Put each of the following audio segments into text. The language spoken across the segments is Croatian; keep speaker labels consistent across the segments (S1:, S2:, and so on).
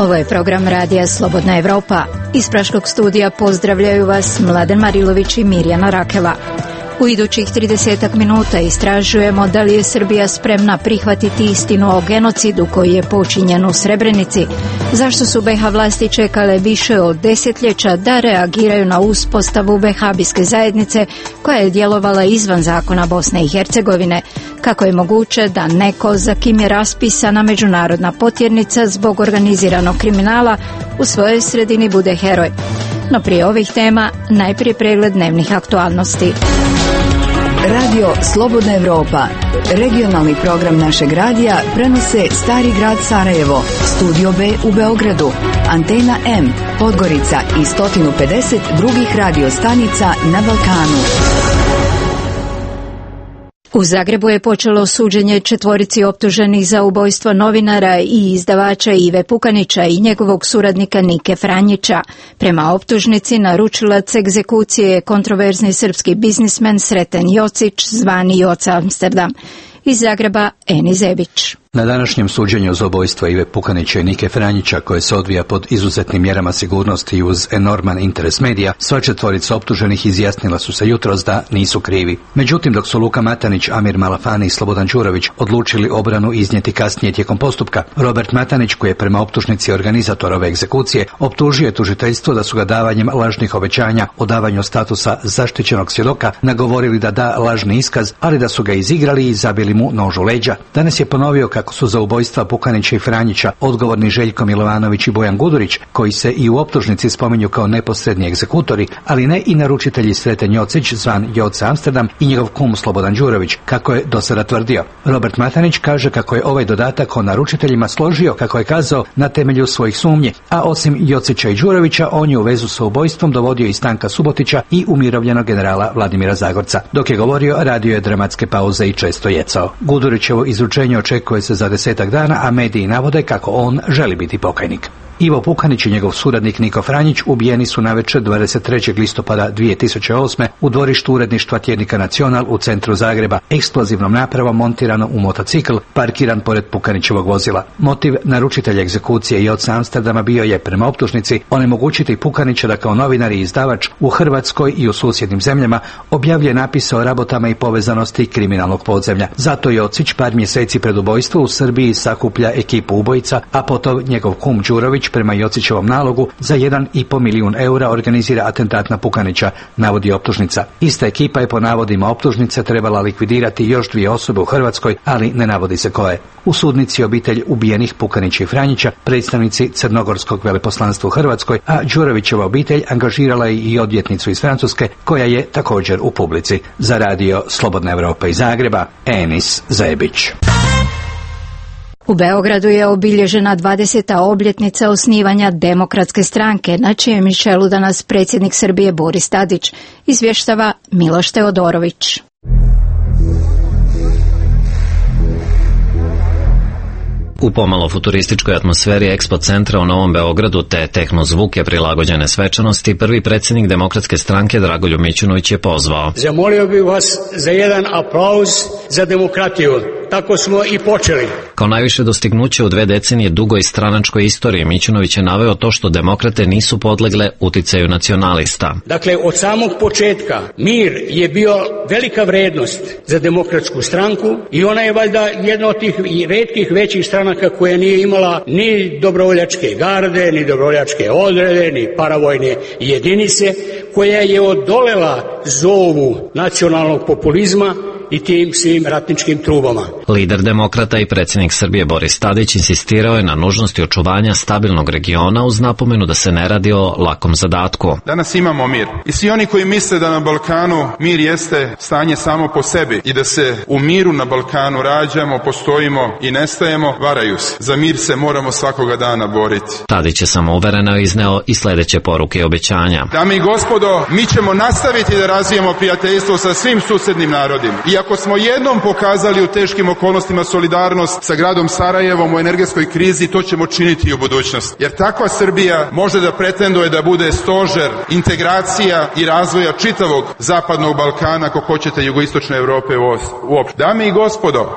S1: Ovo je program radija Slobodna Evropa. Iz Praškog studija pozdravljaju vas Mladen Marilović i Mirjana Rakela. U idućih 30 minuta istražujemo da li je Srbija spremna prihvatiti istinu o genocidu koji je počinjen u Srebrenici, zašto su BiH vlasti čekale više od desetljeća da reagiraju na uspostavu vehabijske zajednice koja je djelovala izvan zakona Bosne i Hercegovine, kako je moguće da neko za kim je raspisana međunarodna potjernica zbog organiziranog kriminala u svojoj sredini bude heroj. No prije ovih tema najprije pregled dnevnih aktualnosti.
S2: Radio Slobodna Evropa, regionalni program našeg radija, prenose Stari grad Sarajevo, Studio B u Beogradu, Antena M, Podgorica i 150 drugih radio stanica na Balkanu.
S1: U Zagrebu je počelo suđenje 4 optuženih za ubojstvo novinara i izdavača Ive Pukanića i njegovog suradnika Nike Franjića. Prema optužnici, naručilac egzekucije je kontroverzni srpski biznismen Sreten Jocić, zvani Joca Amsterdam. Iz Zagreba, Eni Zebić.
S3: Na današnjem suđenju za ubojstvo Ive Pukanića i Nike Franjića, koje se odvija pod izuzetnim mjerama sigurnosti i uz enorman interes medija, sva 4 optuženih izjasnila su se jutros da nisu krivi. Međutim, dok su Luka Matanić, Amir Malafani i Slobodan Đurović odlučili obranu iznijeti kasnije tijekom postupka, Robert Matanić, koji je prema optužnici organizator ove egzekucije, optužio je tužiteljstvo da su ga davanjem lažnih obećanja o davanju statusa zaštićenog svjedoka nagovorili da da lažni iskaz, ali da su ga izigrali i zabili mu nož u leđa. Danas je ponovio kako su za ubojstva Pukanića i Franjića odgovorni Željko Milovanović i Bojan Gudurić, koji se i u optužnici spominju kao neposredni egzekutori, ali ne i naručitelji Sreten Jocić, zvan Joca Amsterdam, i njegov kum Slobodan Đurović, kako je do sada tvrdio. Robert Matanić kaže kako je ovaj dodatak o naručiteljima složio, kako je kazao, na temelju svojih sumnji, a osim Jocića i Đurovića, on je u vezu sa ubojstvom dovodio i Stanka Subotića i umirovljenog generala Vladimira Zagorca. Dok je govorio, radio je dramatske pauze i često jecao. Gudurićevo izručenje očekuje se za 10 dana, a mediji navode kako on želi biti pokajnik. Ivo Pukanić i njegov suradnik Niko Franjić ubijeni su navečer 23. listopada 2008. u dvorištu uredništva tjednika Nacional u centru Zagreba, eksplozivnom napravom montirano u motocikl parkiran pored Pukanićevog vozila. Motiv naručitelja egzekucije Joca Amsterdama bio je, prema optužnici, onemogućiti Pukanića da kao novinar i izdavač u Hrvatskoj i u susjednim zemljama objavljuje napise o rabotama i povezanosti kriminalnog podzemlja. Zato Jocić par mjeseci pred ubojstvo u Srbiji sakuplja ekipu ubojica, a potom njegov kum Đurović prema Jocićevom nalogu za 1,5 milijun eura organizira atentat na Pukanića, navodi optužnica. Ista ekipa je po navodima optužnice trebala likvidirati još 2 osobe u Hrvatskoj, ali ne navodi se koje. U sudnici obitelj ubijenih Pukanića i Franjića, predstavnici Crnogorskog veleposlanstva u Hrvatskoj, a Đurovićeva obitelj angažirala je i odvjetnicu iz Francuske, koja je također u publici. Za radio Slobodna Evropa iz Zagreba, Enis Zebić.
S1: U Beogradu je obilježena 20. obljetnica osnivanja Demokratske stranke, na čijem je čelu danas predsjednik Srbije Boris Tadić, izvještava Miloš Teodorović.
S4: U pomalo futurističkoj atmosferi Expo centra u Novom Beogradu te tehnozvuke prilagođene svečanosti, prvi predsjednik Demokratske stranke Dragoljub Mićunović je pozvao.
S5: Zamolio bih vas za jedan aplauz za demokratiju. Tako smo i počeli.
S4: Kao najviše dostignuće u 2 decenije dugoj stranačkoj istoriji, Mićunović je naveo to što demokrate nisu podlegle uticaju nacionalista.
S5: Dakle, od samog početka mir je bio velika vrednost za Demokratsku stranku i ona je valjda jedna od tih retkih većih stranaka koja nije imala ni dobrovoljačke garde, ni dobrovoljačke odrede, ni paravojne jedinice, koja je odolela zovu nacionalnog populizma i tim svim ratničkim trubama.
S4: Lider demokrata i predsjednik Srbije Boris Tadić insistirao je na nužnosti očuvanja stabilnog regiona uz napomenu da se ne radi o lakom zadatku.
S6: Danas imamo mir i svi oni koji misle da na Balkanu mir jeste stanje samo po sebi i da se u miru na Balkanu rađamo, postojimo i nestajemo, varaju se. Za mir se moramo svakoga dana boriti.
S4: Tadić je samouvereno izneo i sljedeće poruke i obećanja.
S6: Dame i gospodo, mi ćemo nastaviti da razvijemo prijateljstvo sa svim susednim narodima. Ako smo jednom pokazali u teškim okolnostima solidarnost sa gradom Sarajevom u energetskoj krizi, to ćemo činiti i u budućnosti. Jer takva Srbija može da pretenduje da bude stožer integracija i razvoja čitavog zapadnog Balkana, ako hoćete jugoistočne Europe uopšte. Dame i gospodo,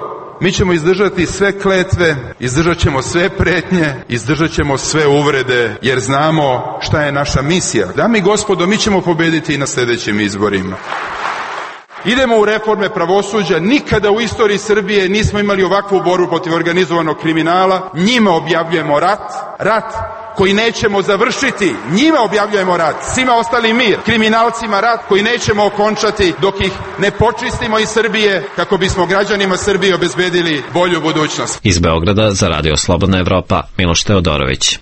S6: Mi ćemo izdržati sve kletve, izdržat ćemo sve pretnje, izdržat ćemo sve uvrede, jer znamo šta je naša misija. Dame i gospodo, mi ćemo pobediti i na sljedećim izborima. Idemo u reforme pravosuđa. Nikada u istoriji Srbije nismo imali ovakvu borbu protiv organizovanog kriminala. Njima objavljujemo rat koji nećemo završiti. Njima objavljujemo rat, svima ostali mir. Kriminalcima rat koji nećemo okončati dok ih ne počistimo iz Srbije, kako bismo građanima Srbije obezbedili bolju budućnost.
S4: Iz Beograda za Radio Slobodna Evropa, Miloš Teodorović.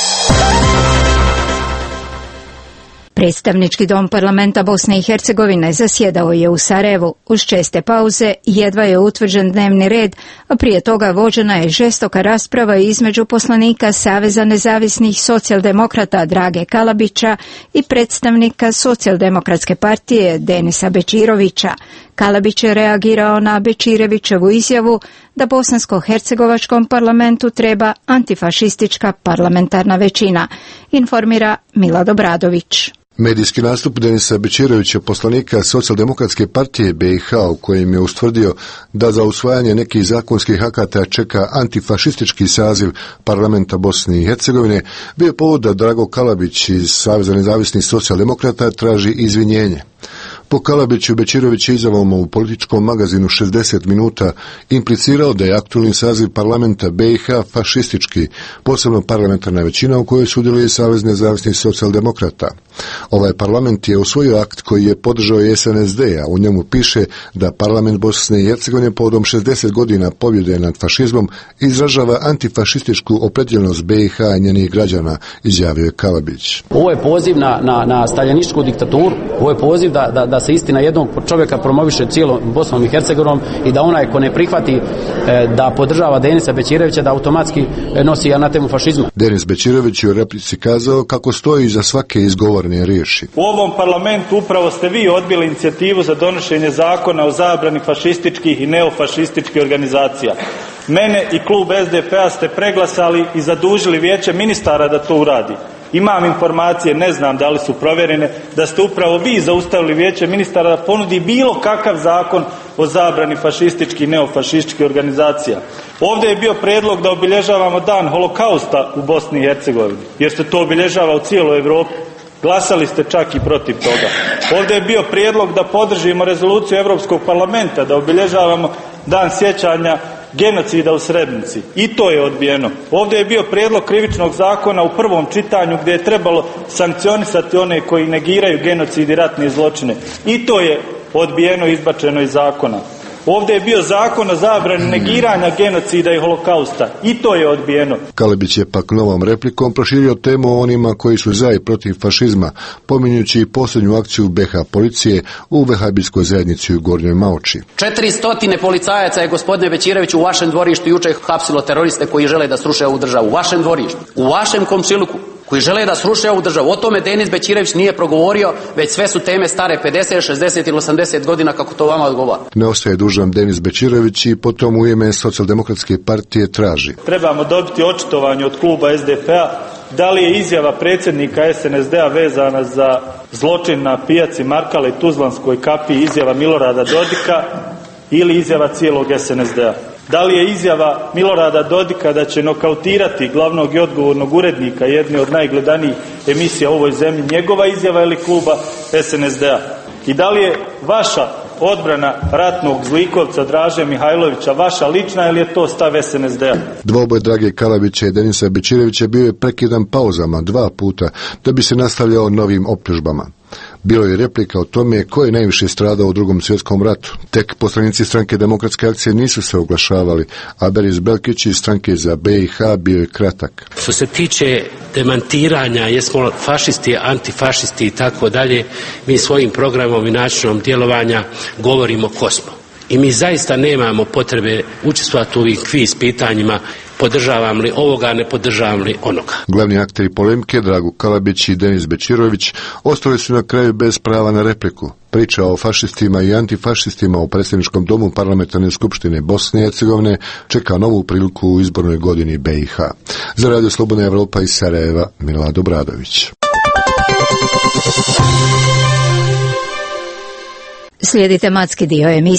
S1: Predstavnički dom parlamenta Bosne i Hercegovine zasjedao je u Sarajevu. Uz česte pauze jedva je utvrđen dnevni red, a prije toga vođena je žestoka rasprava između poslanika Saveza nezavisnih socijaldemokrata Drage Kalabića i predstavnika Socijaldemokratske partije Denisa Bečirovića. Kalabić je reagirao na Bečirevićevu izjavu da bosansko-hercegovačkom parlamentu treba antifašistička parlamentarna većina, informira Milad Obradović.
S7: Medijski nastup Denisa Bečirovića, poslanika Socijaldemokratske partije BiH, u kojem je ustvrdio da za usvajanje nekih zakonskih akata čeka antifašistički saziv parlamenta Bosne i Hercegovine, bio povod da Drago Kalabić iz Saveza nezavisnih socijaldemokrata traži izvinjenje. Po Kalabiću, Bečirović je izjavom u političkom magazinu 60 minuta implicirao da je aktualni saziv parlamenta BiH fašistički, posebno parlamentarna većina u kojoj sudjeluje Savez nezavisnih socijaldemokrata. Ovaj parlament je usvojio akt koji je podržao i SNSD, a u njemu piše da parlament Bosne i Hercegovine povodom 60 godina pobjede nad fašizmom izražava antifašističku opredjeljenost BiH i njenih građana, izjavio je Kalabić.
S8: Ovo je poziv na staljinističku diktaturu, ovo je poziv da se istina jednog čovjeka promoviše cijelom Bosnom i Hercegovinom i da onaj ko ne prihvati da podržava Denisa Bečirovića da automatski nosi anatemu fašizma.
S7: Denis Bečirović je u replici kazao kako stoji iza svake izgovorene riječi.
S9: U ovom parlamentu upravo ste vi odbili inicijativu za donošenje zakona o zabrani fašističkih i neofašističkih organizacija. Mene i klub SDP-a ste preglasali i zadužili vijeće ministara da to uradi. Imam informacije, ne znam da li su provjerene, da ste upravo vi zaustavili vijeće ministara da ponudi bilo kakav zakon o zabrani fašističkih i neofašističkih organizacija. Ovdje je bio prijedlog da obilježavamo dan holokausta u Bosni i Hercegovini, jer se to obilježava u cijeloj Europi. Glasali ste čak i protiv toga. Ovdje je bio prijedlog da podržimo rezoluciju Europskog parlamenta, da obilježavamo dan sjećanja genocida u Srebrenici. I to je odbijeno. Ovdje je bio prijedlog krivičnog zakona u prvom čitanju gdje je trebalo sankcionisati one koji negiraju genocid i ratne zločine. I to je odbijeno i izbačeno iz zakona. Ovdje je bio zakon o zabrani negiranja genocida i holokausta. I to je odbijeno.
S7: Kalabić je pak novom replikom proširio temu o onima koji su za i protiv fašizma, pominjući posljednju akciju BiH policije u vehabijskoj zajednici u Gornjoj Maoči.
S8: 400 policajaca je, gospodine Bečiroviću, u vašem dvorištu jučer hapsilo teroriste koji žele da sruše ovu državu. U vašem dvorištu, u vašem komšiluku, koji žele da sruše ovu državu. O tome Denis Bečirović nije progovorio, već sve su teme stare 50, 60 ili 80 godina, kako to vama odgovara.
S7: Ne ostaje dužan Denis Bečirović i potom u ime Socijaldemokratske partije traži.
S9: Trebamo dobiti očitovanje od kluba SDP-a da li je izjava predsjednika SNSD-a vezana za zločin na pijaci Markala i Tuzlanskoj kapiji izjava Milorada Dodika ili izjava cijelog SNSD-a. Da li je izjava Milorada Dodika da će nokautirati glavnog i odgovornog urednika jedne od najgledanijih emisija u ovoj zemlji njegova izjava ili kluba SNSD-a? I da li je vaša odbrana ratnog zlikovca Draže Mihajlovića vaša lična ili je to stav SNSD-a?
S7: Dvoboj Drage Kalabića i Denisa Bečirovića bio je prekidan pauzama 2 puta da bi se nastavljao novim optužbama. Bilo je replika o tome ko je najviše stradao u Drugom svjetskom ratu. Tek poslanici stranke Demokratske akcije nisu se oglašavali, a Beris Belkić iz stranke za BiH bio je kratak.
S10: Što se tiče demantiranja, jesmo fašisti, antifašisti i tako dalje, mi svojim programom i načinom djelovanja govorimo ko smo. I mi zaista nemamo potrebe učestvovati u ovim kviz pitanjima podržavam li ovoga, ne podržavam li onoga.
S7: Glavni akteri polemike, Drago Kalabić i Denis Bečirović, ostali su na kraju bez prava na repliku. Priča o fašistima i antifašistima u predsjedničkom domu Parlamentarne skupštine Bosne i Hercegovine čeka novu priliku u izbornoj godini BiH. Za Radio Slobodna Evropa iz Sarajeva, Milad Obradović.
S1: Slijedi tematski dio emisije.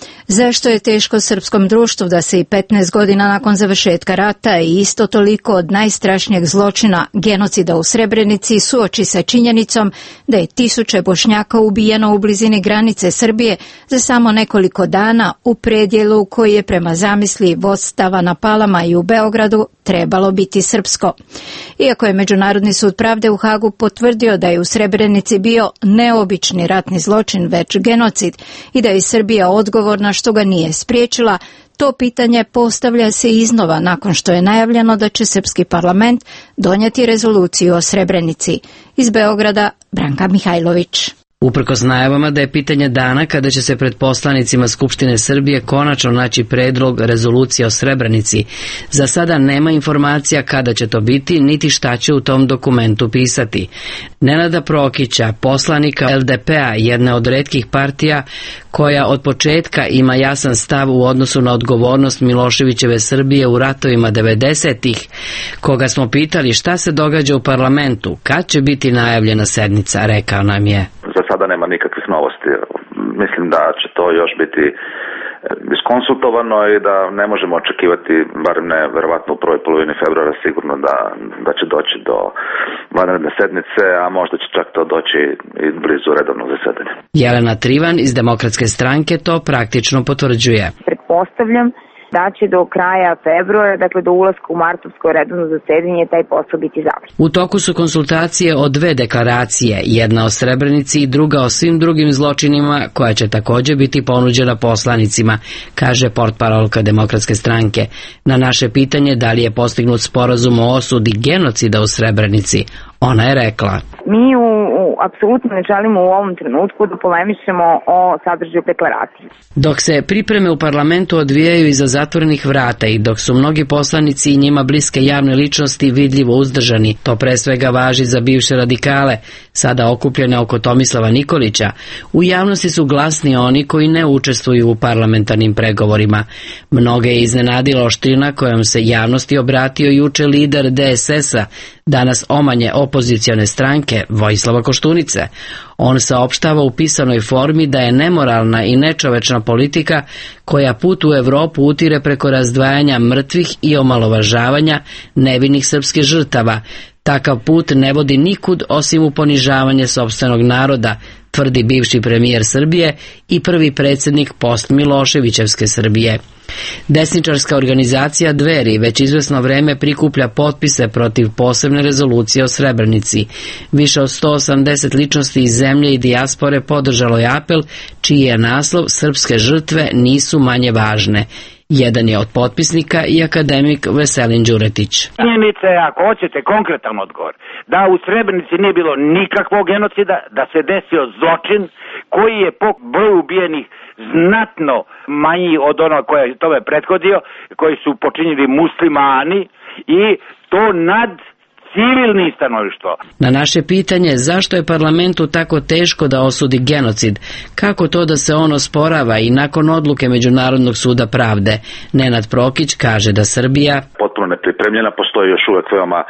S1: Zašto je teško srpskom društvu da se i 15 godina nakon završetka rata i isto toliko od najstrašnijeg zločina, genocida u Srebrenici, suoči sa činjenicom da je tisuće Bošnjaka ubijeno u blizini granice Srbije za samo nekoliko dana u predjelu koji je prema zamisli vodstava na Palama i u Beogradu trebalo biti srpsko. Iako je Međunarodni sud pravde u Hagu potvrdio da je u Srebrenici bio neobični ratni zločin, već genocid, i da je Srbija odgovorna što ga nije spriječila, to pitanje postavlja se iznova nakon što je najavljeno da će srpski parlament donijeti rezoluciju o Srebrenici. Iz Beograda, Branka Mihajlović.
S11: Uprkos najavama da je pitanje dana kada će se pred poslanicima Skupštine Srbije konačno naći predlog rezolucije o Srebrenici, za sada nema informacija kada će to biti, niti šta će u tom dokumentu pisati. Nenada Prokića, poslanika LDP-a, jedne od retkih partija koja od početka ima jasan stav u odnosu na odgovornost Miloševićeve Srbije u ratovima 90-ih, koga smo pitali šta se događa u parlamentu, kad će biti najavljena sednica, rekao nam je:
S12: Za sada nema nikakvih novosti. Mislim da će to još biti iskonsultovano i da ne možemo očekivati, barem ne verovatno u prvoj polovini februara, sigurno da će doći do vanredne sednice, a možda će čak to doći i blizu redovnog zasedanja.
S11: Jelena Trivan iz Demokratske stranke to praktično potvrđuje.
S13: Pretpostavljam da će do kraja februara, dakle do ulaska u martovsko redovno zasedanje, taj posao biti završen.
S11: U toku su konsultacije o dve deklaracije, jedna o Srebrenici i druga o svim drugim zločinima, koja će također biti ponuđena poslanicima, kaže portparolka Demokratske stranke. Na naše pitanje da li je postignut sporazum o osudi genocida u Srebrenici, ona je rekla:
S13: Mi apsolutno ne želimo u ovom trenutku da polemišemo o sadržaju deklaracije.
S11: Dok se pripreme u parlamentu odvijaju iza zatvorenih vrata i dok su mnogi poslanici i njima bliske javne ličnosti vidljivo uzdržani, to pre svega važi za bivše radikale, sada okupljene oko Tomislava Nikolića, u javnosti su glasni oni koji ne učestvuju u parlamentarnim pregovorima. Mnoge je iznenadila oštrina kojom se javnosti obratio juče lider DSS-a, danas omanje opozicione stranke, Vojislava Koštunice. On saopštava u pisanoj formi da je nemoralna i nečovečna politika koja put u Evropu utire preko razdvajanja mrtvih i omalovažavanja nevinih srpskih žrtava. Takav put ne vodi nikud osim u ponižavanje sopstvenog naroda, tvrdi bivši premijer Srbije i prvi predsjednik post-Miloševićevske Srbije. Desničarska organizacija Dveri već izvesno vreme prikuplja potpise protiv posebne rezolucije o Srebrenici. Više od 180 ličnosti iz zemlje i dijaspore podržalo je apel, čiji je naslov Srpske žrtve nisu manje važne. Jedan je od potpisnika i akademik Veselin Đuretić.
S14: Činjenica je, ako hoćete konkretan odgovor, da u Srebrenici nije bilo nikakvog genocida, da se desio zločin koji je po broju ubijenih znatno manji od onoga koji je tome prethodio, koji su počinili muslimani, i to nad civilni stanovištvo.
S11: Na naše pitanje zašto je parlamentu tako teško da osudi genocid, kako to da se on osporava i nakon odluke Međunarodnog suda pravde, Nenad Prokić kaže da Srbija
S12: potpuno nepripremljena, postoji još uvek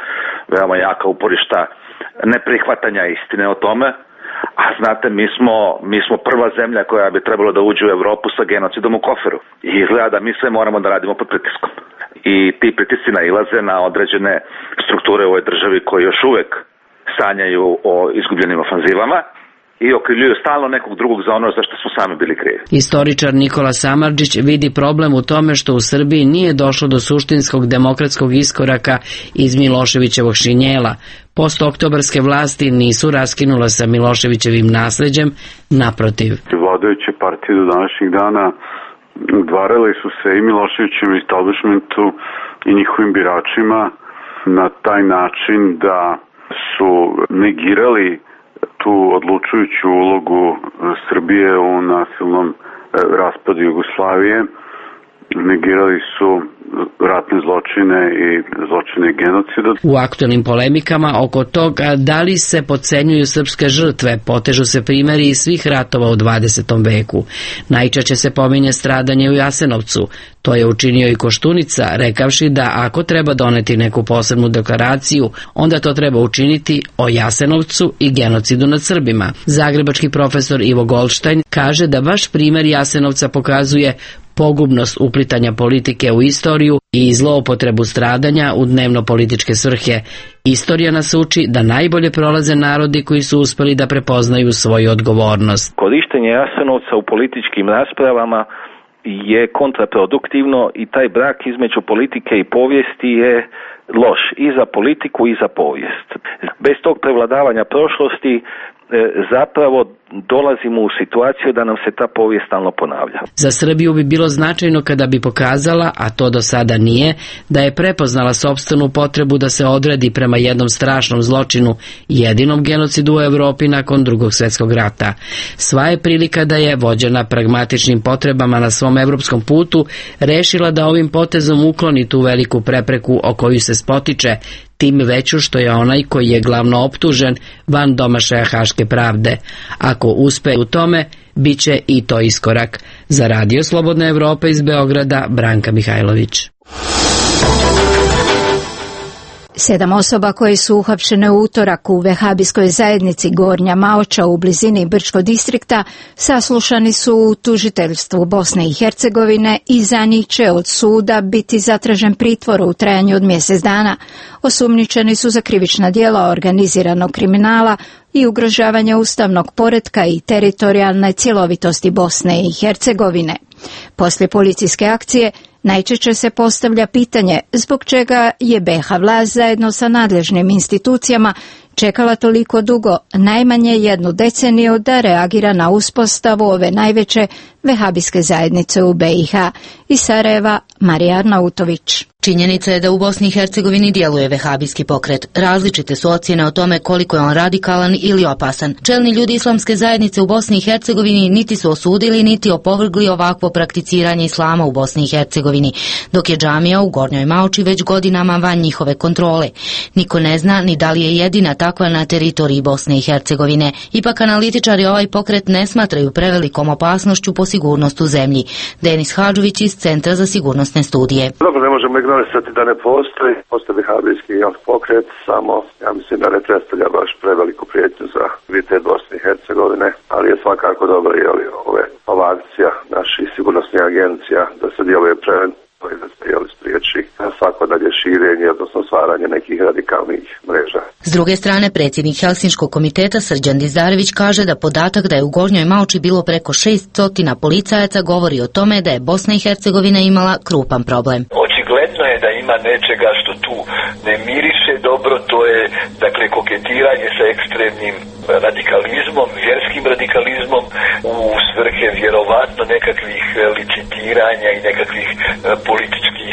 S12: veoma jaka uporišta neprihvatanja istine o tome. A znate, mi smo prva zemlja koja bi trebalo da uđe u Evropu sa genocidom u koferu. I izgleda da mi sve moramo da radimo pod pritiskom. I ti pritisci nailaze na određene strukture u ovoj državi koji još uvek sanjaju o izgubljenim ofanzivama i okrivljuju stalno nekog drugog za ono za što smo sami bili krivi.
S11: Istoričar Nikola Samardžić vidi problem u tome što u Srbiji nije došlo do suštinskog demokratskog iskoraka iz Miloševićevog šinjela. Postoktobarske vlasti nisu raskinule sa Miloševićevim nasleđem, naprotiv.
S15: Vladajuće partije do današnjih dana udvarale su se i Miloševićem establishmentu i njihovim biračima na taj način da su negirali tu odlučujuću ulogu Srbije u nasilnom raspadu Jugoslavije negirali su ratne zločine i zločine genocida.
S11: U aktualnim polemikama oko toga da li se podcenjuju srpske žrtve, potežu se primjeri iz svih ratova u 20. veku. Najčešće se pominje stradanje u Jasenovcu. To je učinio i Koštunica, rekavši da ako treba doneti neku posebnu deklaraciju, onda to treba učiniti o Jasenovcu i genocidu nad Srbima. Zagrebački profesor Ivo Goldštajn kaže da baš primjer Jasenovca pokazuje pogubnost uplitanja politike u istoriju i zloupotrebu stradanja u dnevno-političke svrhe. Istorija nas uči da najbolje prolaze narodi koji su uspeli da prepoznaju svoju odgovornost.
S16: Korištenje Jasenovca u političkim raspravama je kontraproduktivno i taj brak između politike i povijesti je loš i za politiku i za povijest. Bez tog prevladavanja prošlosti zapravo dolazimo u situaciju da nam se ta povijest stalno ponavlja.
S11: Za Srbiju bi bilo značajno kada bi pokazala, a to do sada nije, da je prepoznala sopstvenu potrebu da se odredi prema jednom strašnom zločinu, jedinom genocidu u Evropi nakon Drugog svjetskog rata. Sva je prilika da je, vođena pragmatičnim potrebama na svom evropskom putu, rešila da ovim potezom ukloni tu veliku prepreku o koju se spotiče, tim veću što je onaj koji je glavno optužen van domašaja haške pravde. Ako uspe u tome, bit će i to iskorak. Za Radio Slobodna Evropa iz Beograda, Branka Mihajlović.
S1: 7 osoba koje su uhapšene u utorak u vehabijskoj zajednici Gornja Maoča u blizini Brčkog distrikta saslušani su u tužiteljstvu Bosne i Hercegovine i za njih će od suda biti zatražen pritvor u trajanju od mjesec dana. Osumnjičeni su za krivična djela organiziranog kriminala i ugrožavanja ustavnog poretka i teritorijalne cjelovitosti Bosne i Hercegovine. Poslije policijske akcije najčešće se postavlja pitanje zbog čega je BiH vlast zajedno sa nadležnim institucijama čekala toliko dugo, najmanje 1 deceniju, da reagira na uspostavu ove najveće vehabijske zajednice u BiH. Iz Sarajeva, Marija Arnautović.
S17: Činjenica je da u Bosni i Hercegovini djeluje vehabijski pokret. Različite su ocjene o tome koliko je on radikalan ili opasan. Čelni ljudi islamske zajednice u Bosni i Hercegovini niti su osudili, niti opovrgli ovakvo prakticiranje islama u Bosni i Hercegovini, dok je džamija u Gornjoj Maoči već godinama van njihove kontrole. Niko ne zna ni da li je jedina takva na teritoriji Bosne i Hercegovine. Ipak analitičari ovaj pokret ne smatraju prevelikom opasnošću po sigurnost u zemlji. Denis Hadžović iz Centra za sigurnosne studije.
S18: Dobro, ne možemo ignorisati da ne postoji vehabijski pokret, samo ja mislim da ne predstavlja baš preveliku prijetnju za vitet Bosne i Hercegovine, ali je svakako dobro ova akcija naših sigurnosnih agencija da se djeluje preventivno i da se spriječi svako dalje širenje, odnosno stvaranje nekih radikalnih mreža.
S17: S druge strane, predsjednik Helsinškog komiteta Srđan Dizarević kaže da podatak da je u Gornjoj Maoči bilo preko 600 policajaca govori o tome da je Bosna i Hercegovina imala krupan problem.
S19: Očigledno je da ima nečega što tu ne miriše dobro, to je dakle koketiranje sa ekstremnim radikalizmom, vjerskim radikalizmom u svrhe vjerovatno nekakvih licitiranja i nekakvih političkih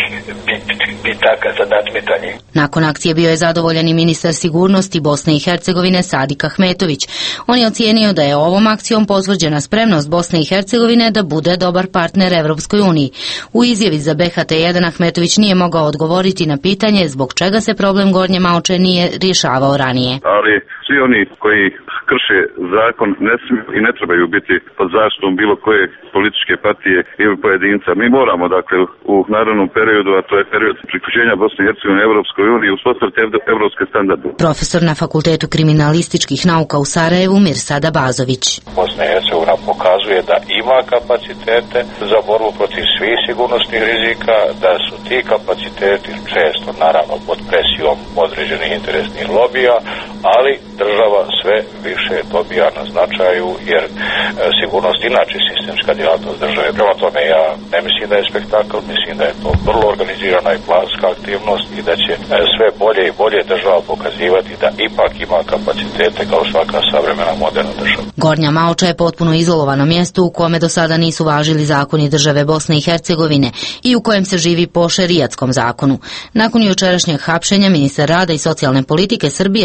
S19: bitaka za nadmetanje.
S17: Nakon akcije bio je zadovoljan i ministar sigurnosti Bosne i Hercegovine Sadik Ahmetović. On je ocijenio da je ovom akcijom potvrđena spremnost Bosne i Hercegovine da bude dobar partner Evropskoj uniji. U izjavi za BHT1 Ahmetović nije mogao odgovoriti na pitanje zbog čega se problem Gornje Maoče nije rješavao ranije.
S15: Ali svi oni koji krše zakon ne smiju i ne trebaju biti pod zaštitom bilo koje političke partije ili pojedinca. Mi moramo, dakle, u narednom periodu, a to je period priključenja Bosne i Hercegovine Evropskoj uniji, uspostaviti evropske standarde.
S17: Profesor na Fakultetu kriminalističkih nauka u Sarajevu Mirsada Bazović.
S19: Bosna i Hercegovina pokazuje da ima kapacitete za borbu protiv svih sigurnosnih rizika, da su ti kapaciteti često, naravno, pod presijom određenih interesnih lobija, ali država sve više dobija na značaju, jer sigurnost inače sistemska djelatnost države. Prema tome, ja ne mislim da je spektakl, mislim da je to vrlo organizirana i planska aktivnost i da će sve bolje i bolje država pokazivati da ipak ima kapacitete kao svaka savremena moderna država.
S17: Gornja Maoča je potpuno izolovano mjesto u kome do sada nisu važili zakoni države Bosne i Hercegovine i u kojem se živi po šerijatskom zakonu. Nakon jučerašnjeg hapšenja ministar rada i socijalne politike Srbije Rasim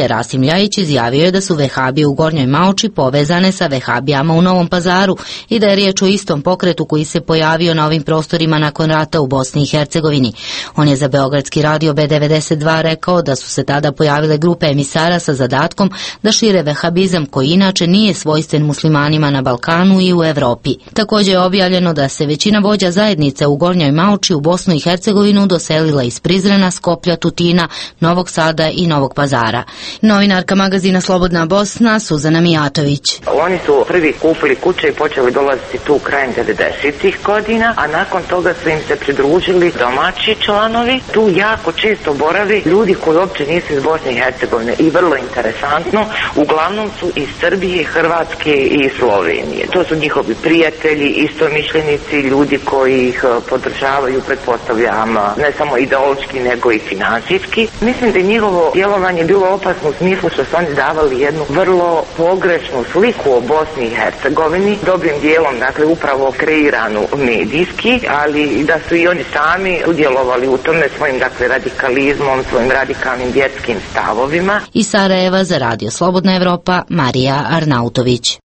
S17: Ljajić izjavio je da su vehabije u Gornjoj Maoči povezane sa vehabijama u Novom Pazaru i da je riječ o istom pokretu koji se pojavio na ovim prostorima nakon rata u Bosni i Hercegovini. On je za beogradski radio B92 rekao da su se tada pojavile grupe emisara sa zadatkom da šire vehabizam koji inače nije svojstven muslimanima na Balkanu i u Evropi. Također je objavljeno da se većina vođa zajednice u Gornjoj Maoči u Bosnu i Hercegovinu doselila iz Prizrena, Skoplja, Tutina, Novog Sada i Novog Pazara. Novinarka magazina Slobodna Bosna Suzana Mijatović.
S20: Oni su prvi kupili kuće i počeli dolaziti tu krajem 90-ih godina, a nakon toga su im se pridružili domaći članovi. Tu jako često boravi ljudi koji uopće nisu iz Bosne i Hercegovine i vrlo interesantno, uglavnom su iz Srbije, Hrvatske i Slovenije. To su njihovi prijatelji, istomišljenici, ljudi koji ih podržavaju, pretpostavljam, ne samo ideološki nego i finansijski. Mislim da je njihovo djelovanje bilo opasno u smislu što su oni davali jednu vrlo pogrešnu sliku o Bosni i Hercegovini, dobrim dijelom, dakle, upravo kreiranu medijski, ali da su i oni sami udjelovali u tome svojim, dakle, radikalizmom, svojim radikalnim vjerskim stavovima.
S17: Iz Sarajeva za Radio Slobodna Evropa, Marija Arnautović.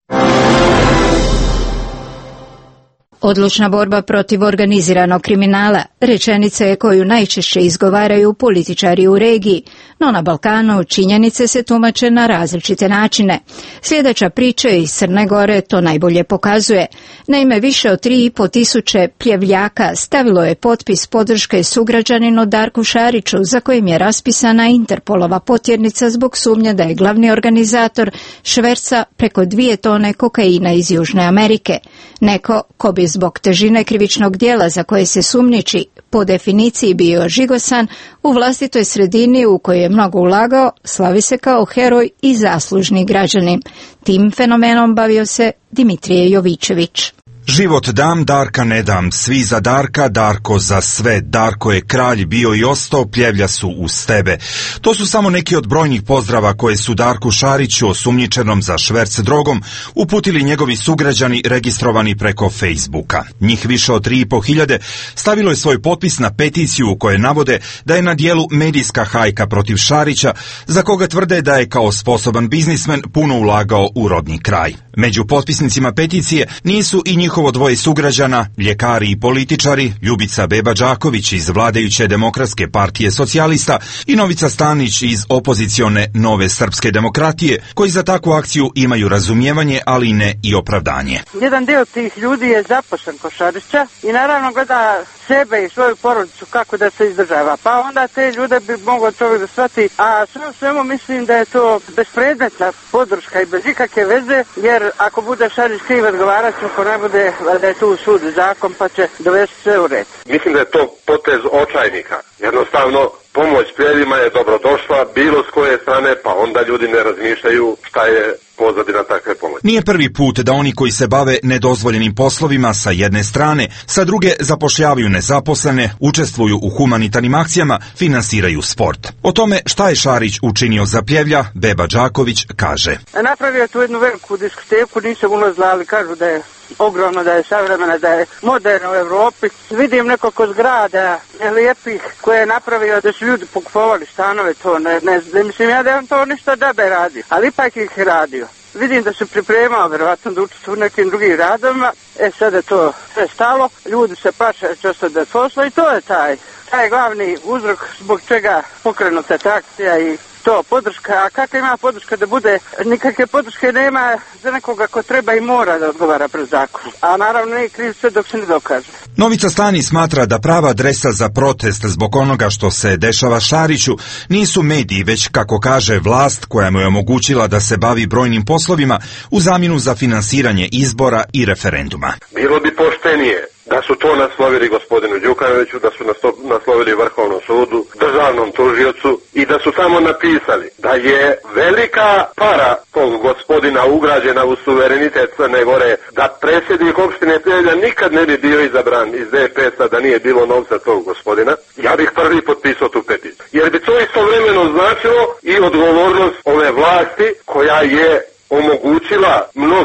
S1: Odlučna borba protiv organiziranog kriminala, rečenica je koju najčešće izgovaraju političari u regiji, no na Balkanu činjenice se tumače na različite načine. Sljedeća priča iz Crne Gore to najbolje pokazuje. Naime, više od 3.500 pljevljaka stavilo je potpis podrške sugrađaninu Darku Šariću, za kojim je raspisana Interpolova potjernica zbog sumnje da je glavni organizator šverca preko 2 tone kokaina iz Južne Amerike. Neko ko bi zbog težine krivičnog djela za koje se sumnjiči po definiciji bio žigosan u vlastitoj sredini u kojoj je mnogo ulagao, slavi se kao heroj i zaslužni građanin. Tim fenomenom bavio se Dimitrije Jovičević.
S21: Život dam, Darka ne dam, svi za Darka, Darko za sve, Darko je kralj bio i ostao, pljevlja su uz tebe. To su samo neki od brojnih pozdrava koje su Darku Šariću, osumnjičenom za šverc drogom, uputili njegovi sugrađani registrovani preko Facebooka. Njih više od 3.500 stavilo je svoj potpis na peticiju u kojoj navode da je na dijelu medijska hajka protiv Šarića, za koga tvrde da je kao sposoban biznismen puno ulagao u rodni kraj. Među potpisnicima peticije nisu i njihovo dvoje sugrađana, ljekari i političari, Ljubica Beba Đaković iz vladajuće Demokratske partije socijalista i Novica Stanić iz opozicione Nove srpske demokratije, koji za takvu akciju imaju razumijevanje, ali ne i opravdanje.
S22: Jedan dio tih ljudi je zaposlen kod Šarića i naravno gleda sebe i svoju porodicu kako da se izdržava. Pa onda te ljude bi mogao čovjek da shvati, a sve u svemu mislim da je to bespredmetna podrška i bez ikakve veze, jer ako bude Šarić kriv odgovarat će, ako ne bude, da je tu sud zakon pa će dovesti sve u red.
S23: Mislim da je to potez očajnika. Jednostavno, pomoć pljevima je dobrodošla bilo s koje strane, pa onda ljudi ne razmišljaju šta je pozadina takve pomoći.
S21: Nije prvi put da oni koji se bave nedozvoljenim poslovima sa jedne strane, sa druge zapošljavaju nezaposlene, učestvuju u humanitarnim akcijama, finansiraju sport. O tome šta je Šarić učinio za pljevlja, Beba Đaković kaže.
S22: Napravio je tu jednu veliku diskoteku, nisam ulazila, ali kažu da je ogromno, da je savremena, da je moderna u Evropi. Vidim nekoliko zgrada lijepih koje je napravio da su ljudi pokupovali stanove, to ne mislim ja da on to ništa džabe radi, ali ipak ih je radio. Vidim da se pripremao vjerovatno da učestvuju u nekim drugim radovima, sada je to sve stalo, ljudi se plaše često da posla i to je taj glavni uzrok zbog čega pokrenuta ta akcija i to podrška, a kakva ima podrška da bude, nikakve podrške nema za nekoga ko treba i mora da odgovara pred zakon. A naravno nije kriv sve dok se ne dokaže.
S21: Novica Stani smatra da prava adresa za protest zbog onoga što se dešava Šariću nisu mediji, već, kako kaže, vlast koja mu je omogućila da se bavi brojnim poslovima u zamjenu za finansiranje izbora i referenduma.
S23: Bilo bi poštenije da su to naslovili gospodinu Đukanoviću, da su naslovili Vrhovnom sudu, državnom tužiocu i da su tamo napisali da je velika para tog gospodina ugrađena u suverenitet Crne Gore, da predsjednik opštine Pljevlja nikad ne bi bio izabran iz DPS-a da nije bilo novca tog gospodina. Ja bih prvi potpisao tu peticiju. Jer bi to istovremeno značilo i odgovornost ove vlasti koja je omogućila mnogim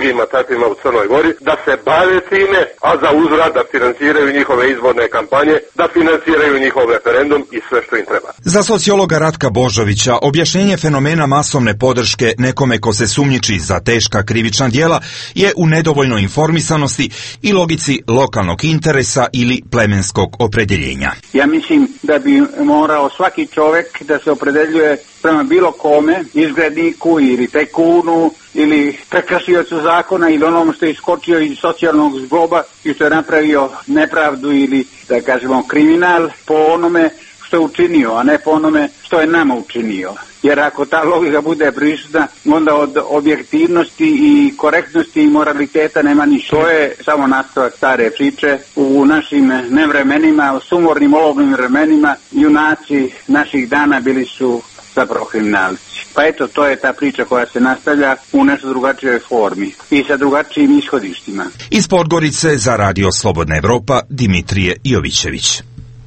S23: drugima takvima u Crnoj Gori, da se bave time, a za uzvrat da financiraju njihove izborne kampanje, da financiraju njihov referendum i sve što im treba.
S21: Za sociologa Ratka Božovića objašnjenje fenomena masovne podrške nekome ko se sumnjiči za teška krivična djela je u nedovoljnoj informisanosti i logici lokalnog interesa ili plemenskog opredjeljenja.
S22: Ja mislim da bi morao svaki čovjek da se opredeljuje prema bilo kome, izgredniku ili tajkunu ili prekršiocu zakona ili onom što je iskočio iz socijalnog zgloba i što je napravio nepravdu ili, da kažemo, kriminal po onome što je učinio, a ne po onome što je nama učinio. Jer ako ta logika bude prisutna, onda od objektivnosti i korektnosti i moraliteta nema ništa. To je samo nastavak stare priče. U našim nevremenima, u sumornim olovnim vremenima, junaci naših dana bili su zapravo kriminalci. Pa eto, to je ta priča koja se nastavlja u nešto drugačijoj formi i sa drugačijim ishodištima.
S21: Iz Podgorice za Radio Slobodna Evropa, Dimitrije Jovićević.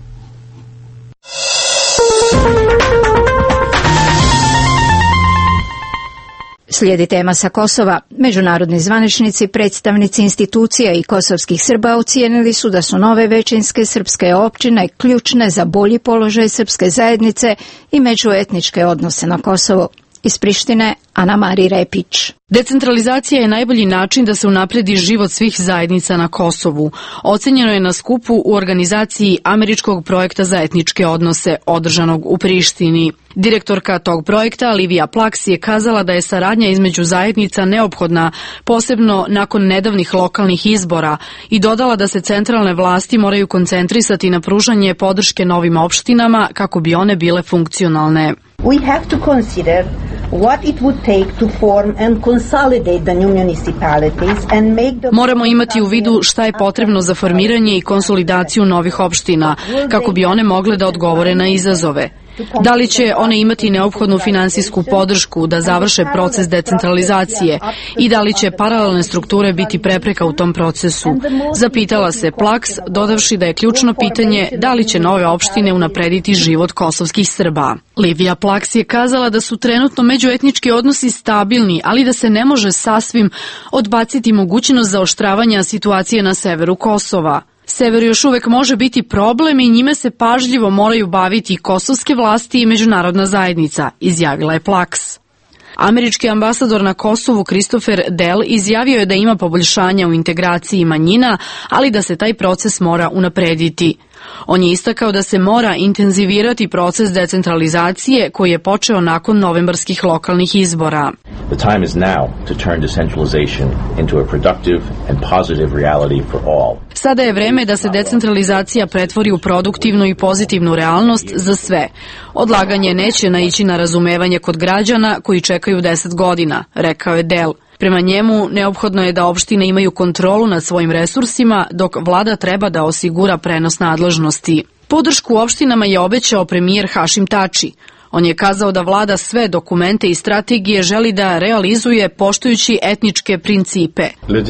S1: Slijedi tema sa Kosova. Međunarodni zvaničnici, predstavnici institucija i kosovskih Srba ocijenili su da su nove većinske srpske općine ključne za bolji položaj srpske zajednice i međuetničke odnose na Kosovu. Iz Prištine, Ana Mari Repić.
S2: Decentralizacija je najbolji način da se unapredi život svih zajednica na Kosovu. Ocenjeno je na skupu u organizaciji Američkog projekta za etničke odnose, održanog u Prištini. Direktorka tog projekta, Livija Plaks, je kazala da je saradnja između zajednica neophodna, posebno nakon nedavnih lokalnih izbora, i dodala da se centralne vlasti moraju koncentrisati na pružanje podrške novim opštinama kako bi one bile funkcionalne.
S3: We have to consider what it would take to form and consolidate the new municipalities and make the...
S2: Moramo imati u vidu šta je potrebno za formiranje i konsolidaciju novih opština, kako bi one mogle da odgovore na izazove. Da li će one imati neophodnu finansijsku podršku da završe proces decentralizacije i da li će paralelne strukture biti prepreka u tom procesu? Zapitala se Plaks, dodavši da je ključno pitanje da li će nove opštine unaprediti život kosovskih Srba. Livija Plaks je kazala da su trenutno međuetnički odnosi stabilni, ali da se ne može sasvim odbaciti mogućnost zaoštravanja situacije na severu Kosova. Sever još uvek može biti problem i njime se pažljivo moraju baviti kosovske vlasti i međunarodna zajednica, izjavila je Plaks. Američki ambasador na Kosovu Christopher Dell izjavio je da ima poboljšanja u integraciji manjina, ali da se taj proces mora unaprediti. On je istakao da se mora intenzivirati proces decentralizacije koji je počeo nakon novembarskih lokalnih izbora.
S5: The time is now to turn decentralization into a productive and positive reality for all.
S2: Sada je vreme da se decentralizacija pretvori u produktivnu i pozitivnu realnost za sve. Odlaganje neće naići na razumevanje kod građana koji čekaju 10 godina, rekao je Dell. Prema njemu, neophodno je da opštine imaju kontrolu nad svojim resursima, dok vlada treba da osigura prenos nadležnosti. Podršku opštinama je obećao premijer Hašim Tači. On je kazao da vlada sve dokumente i strategije želi da realizuje poštujući etničke principe.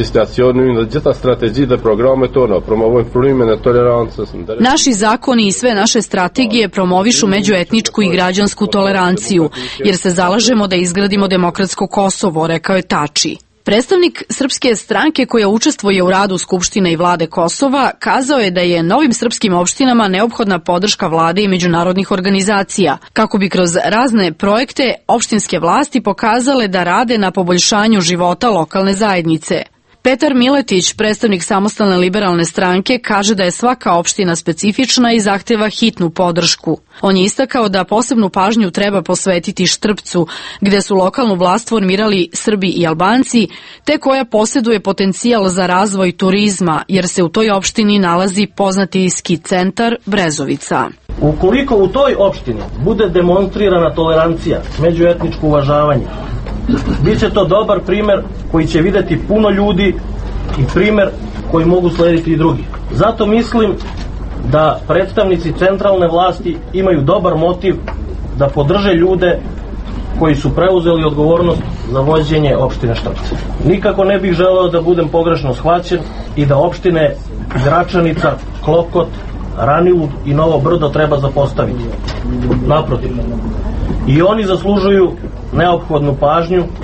S2: Naši zakoni i sve naše strategije promovišu međuetničku i građansku toleranciju, jer se zalažemo da izgradimo demokratsko Kosovo, rekao je Tači. Predstavnik Srpske stranke koja učestvuje u radu Skupštine i vlade Kosova kazao je da je novim srpskim opštinama neophodna podrška vlade i međunarodnih organizacija, kako bi kroz razne projekte opštinske vlasti pokazale da rade na poboljšanju života lokalne zajednice. Petar Miletić, predstavnik Samostalne liberalne stranke, kaže da je svaka opština specifična i zahteva hitnu podršku. On je istakao da posebnu pažnju treba posvetiti Štrpcu, gde su lokalnu vlast formirali Srbi i Albanci, te koja posjeduje potencijal za razvoj turizma, jer se u toj opštini nalazi poznati ski centar Brezovica.
S24: Ukoliko u toj opštini bude demonstrirana tolerancija, međuetničko uvažavanje, biće to dobar primer koji će videti puno ljudi i primer koji mogu slediti i drugi. Zato mislim da predstavnici centralne vlasti imaju dobar motiv da podrže ljude koji su preuzeli odgovornost za vođenje opštine Štrpce. Nikako ne bih želeo da budem pogrešno shvaćen i da opštine Gračanica, Klokot, Ranilud i Novo Brdo treba zapostaviti. Naprotiv. I oni zaslužuju neophodnu pažnju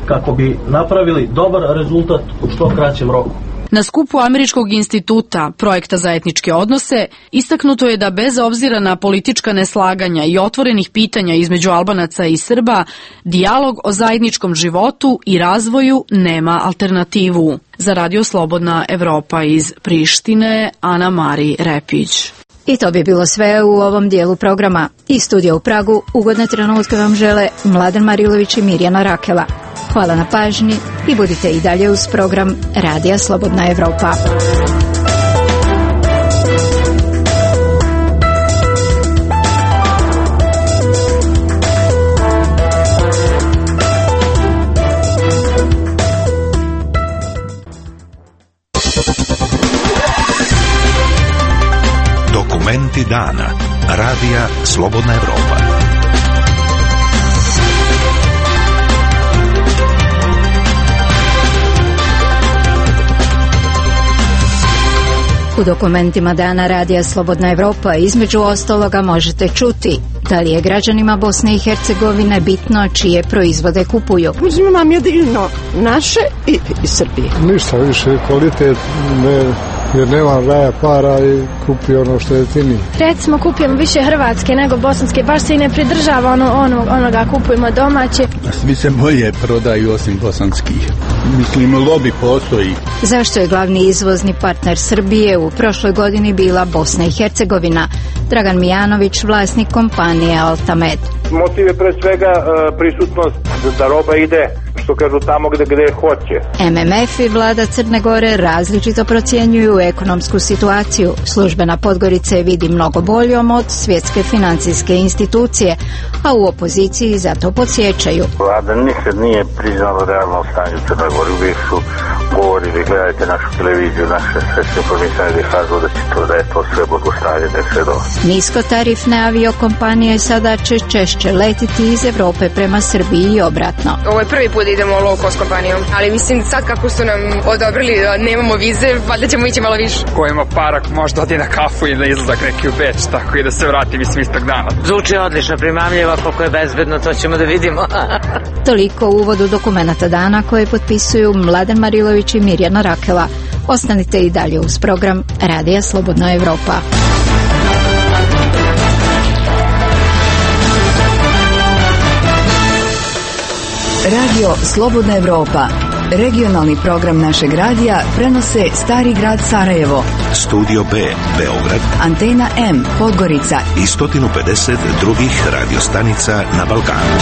S24: kako bi napravili dobar rezultat u što kraćem roku.
S2: Na skupu Američkog instituta projekta za etničke odnose istaknuto je da bez obzira na politička neslaganja i otvorenih pitanja između Albanaca i Srba, dijalog o zajedničkom životu i razvoju nema alternativu. Za Radio Slobodna Evropa iz Prištine, Ana Mari Repić.
S1: I to bi bilo sve u ovom dijelu programa. Iz studija u Pragu ugodne trenutke vam žele Mladen Marilović i Mirjana Rakela. Hvala na pažnji i budite i dalje uz program Radija Slobodna Evropa.
S4: Dokumenti dana. Radija Slobodna Evropa.
S1: U dokumentima dana Radija Slobodna Evropa između ostaloga možete čuti da li je građanima Bosne i Hercegovine bitno čije proizvode kupuju.
S6: Uzimam jedino naše i Srbije.
S8: Ništa više, kvalitet ne, jer nema raja para i kupi ono što je jeftinije.
S9: Recimo kupujemo više hrvatske nego bosanske, baš se i ne pridržava onoga kupujemo domaće.
S25: Svi se bolje prodaju osim bosanskih. Mislim, lobby postoji.
S1: Zašto je glavni izvozni partner Srbije u prošloj godini bila Bosna i Hercegovina? Dragan Mijanović, vlasnik kompanije Altamed.
S26: Motiv je pre svega prisutnost da roba ide, što kažu, tamo gde hoće.
S1: MMF i vlada Crne Gore različito procjenjuju ekonomsku situaciju. Službena Podgorica je vidi mnogo boljom od svjetske financijske institucije, a u opoziciji zato podsjećaju.
S26: Vlada nikad nije priznala realno stanje u Crnoj Gori. Uvijek su govorili, gledajte našu televiziju, naše sredstvo informisanje gdje kažu da je to sve blagostanje, da je sve dobro.
S1: Niskotarifne aviokompanije sada će češće letiti iz Evrope prema Srbiji i obratno.
S27: Ovo je prvi put da idemo low cost kompanijom, ali mislim sad kako su nam odobrili da nemamo vize, valjda ćemo ići malo više.
S28: Ko ima para možda odi na kafu i na izlazak neki u Beč, tako i da se vrati mislim istog dana.
S29: Zvuči odlično, primamljivo, koliko je bezbedno, to ćemo da vidimo.
S1: Toliko u uvodu dokumenata dana koje potpisuju Mladen Marilović i Mirjana Rakela. Ostanite i dalje uz program Radija Slobodna Evropa.
S30: Radio Slobodna Evropa. Regionalni program našeg radija prenose Stari grad Sarajevo,
S4: Studio B, Beograd,
S30: Antena M, Podgorica
S4: i 150 drugih radiostanica na Balkanu.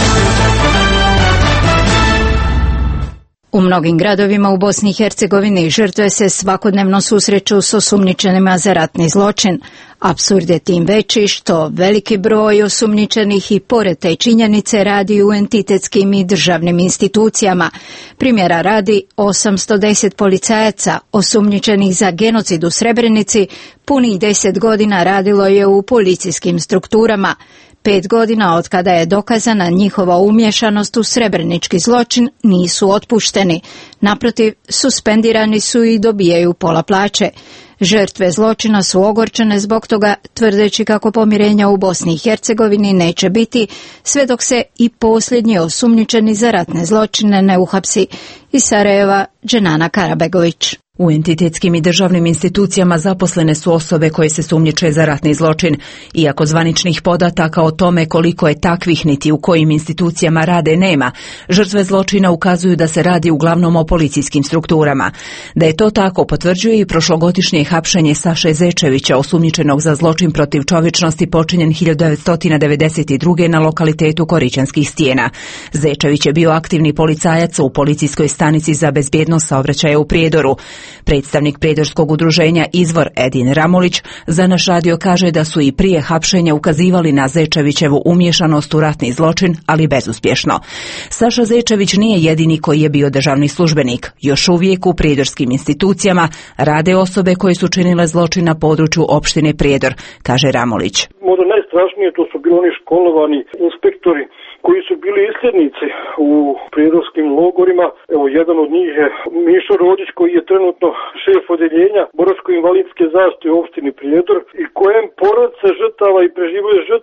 S1: U mnogim gradovima u Bosni i Hercegovini žrtve se svakodnevno susreću s osumnjičenima za ratni zločin. Apsurd je tim veći što veliki broj osumnjičenih i pored te činjenice radi u entitetskim i državnim institucijama. Primjera radi 810 policajaca osumnjičenih za genocid u Srebrenici punih 10 godina radilo je u policijskim strukturama. 5 godina od kada je dokazana njihova umješanost u srebrenički zločin nisu otpušteni. Naprotiv, suspendirani su i dobijaju pola plaće. Žrtve zločina su ogorčene zbog toga, tvrdeći kako pomirenja u Bosni i Hercegovini neće biti sve dok se i posljednji osumnjičeni za ratne zločine ne uhapsi. Iz Sarajeva, Dženana Karabegović.
S31: U entitetskim i državnim institucijama zaposlene su osobe koje se sumnjiče za ratni zločin. Iako zvaničnih podataka o tome koliko je takvih niti u kojim institucijama rade nema, žrtve zločina ukazuju da se radi uglavnom o policijskim strukturama. Da je to tako potvrđuje i prošlogodišnje hapšenje Saše Zečevića, osumnjičenog za zločin protiv čovječnosti počinjen 1992. na lokalitetu Korićanskih stijena. Zečević je bio aktivni policajac u policijskoj stanici za bezbjednost saobraćaja u Prijedoru. Predstavnik prijedorskog udruženja Izvor Edin Ramolić za naš radio kaže da su i prije hapšenja ukazivali na Zečevićevu umješanost u ratni zločin, ali bezuspješno. Saša Zečević nije jedini koji je bio državni službenik. Još uvijek u prijedorskim institucijama rade osobe koje su činile zločin na području opštine Prijedor, kaže Ramolić.
S32: Možda najstrašnije to su bili oni školovani inspektori koji su bili isljednici u prijedorskim logorima. Evo, jedan od njih je Mišo Rodić, koji je trenutno šef odeljenja boračko-invalidske zaštite u opštini Prijedor i kojem porodice žrtava i preživele žrtve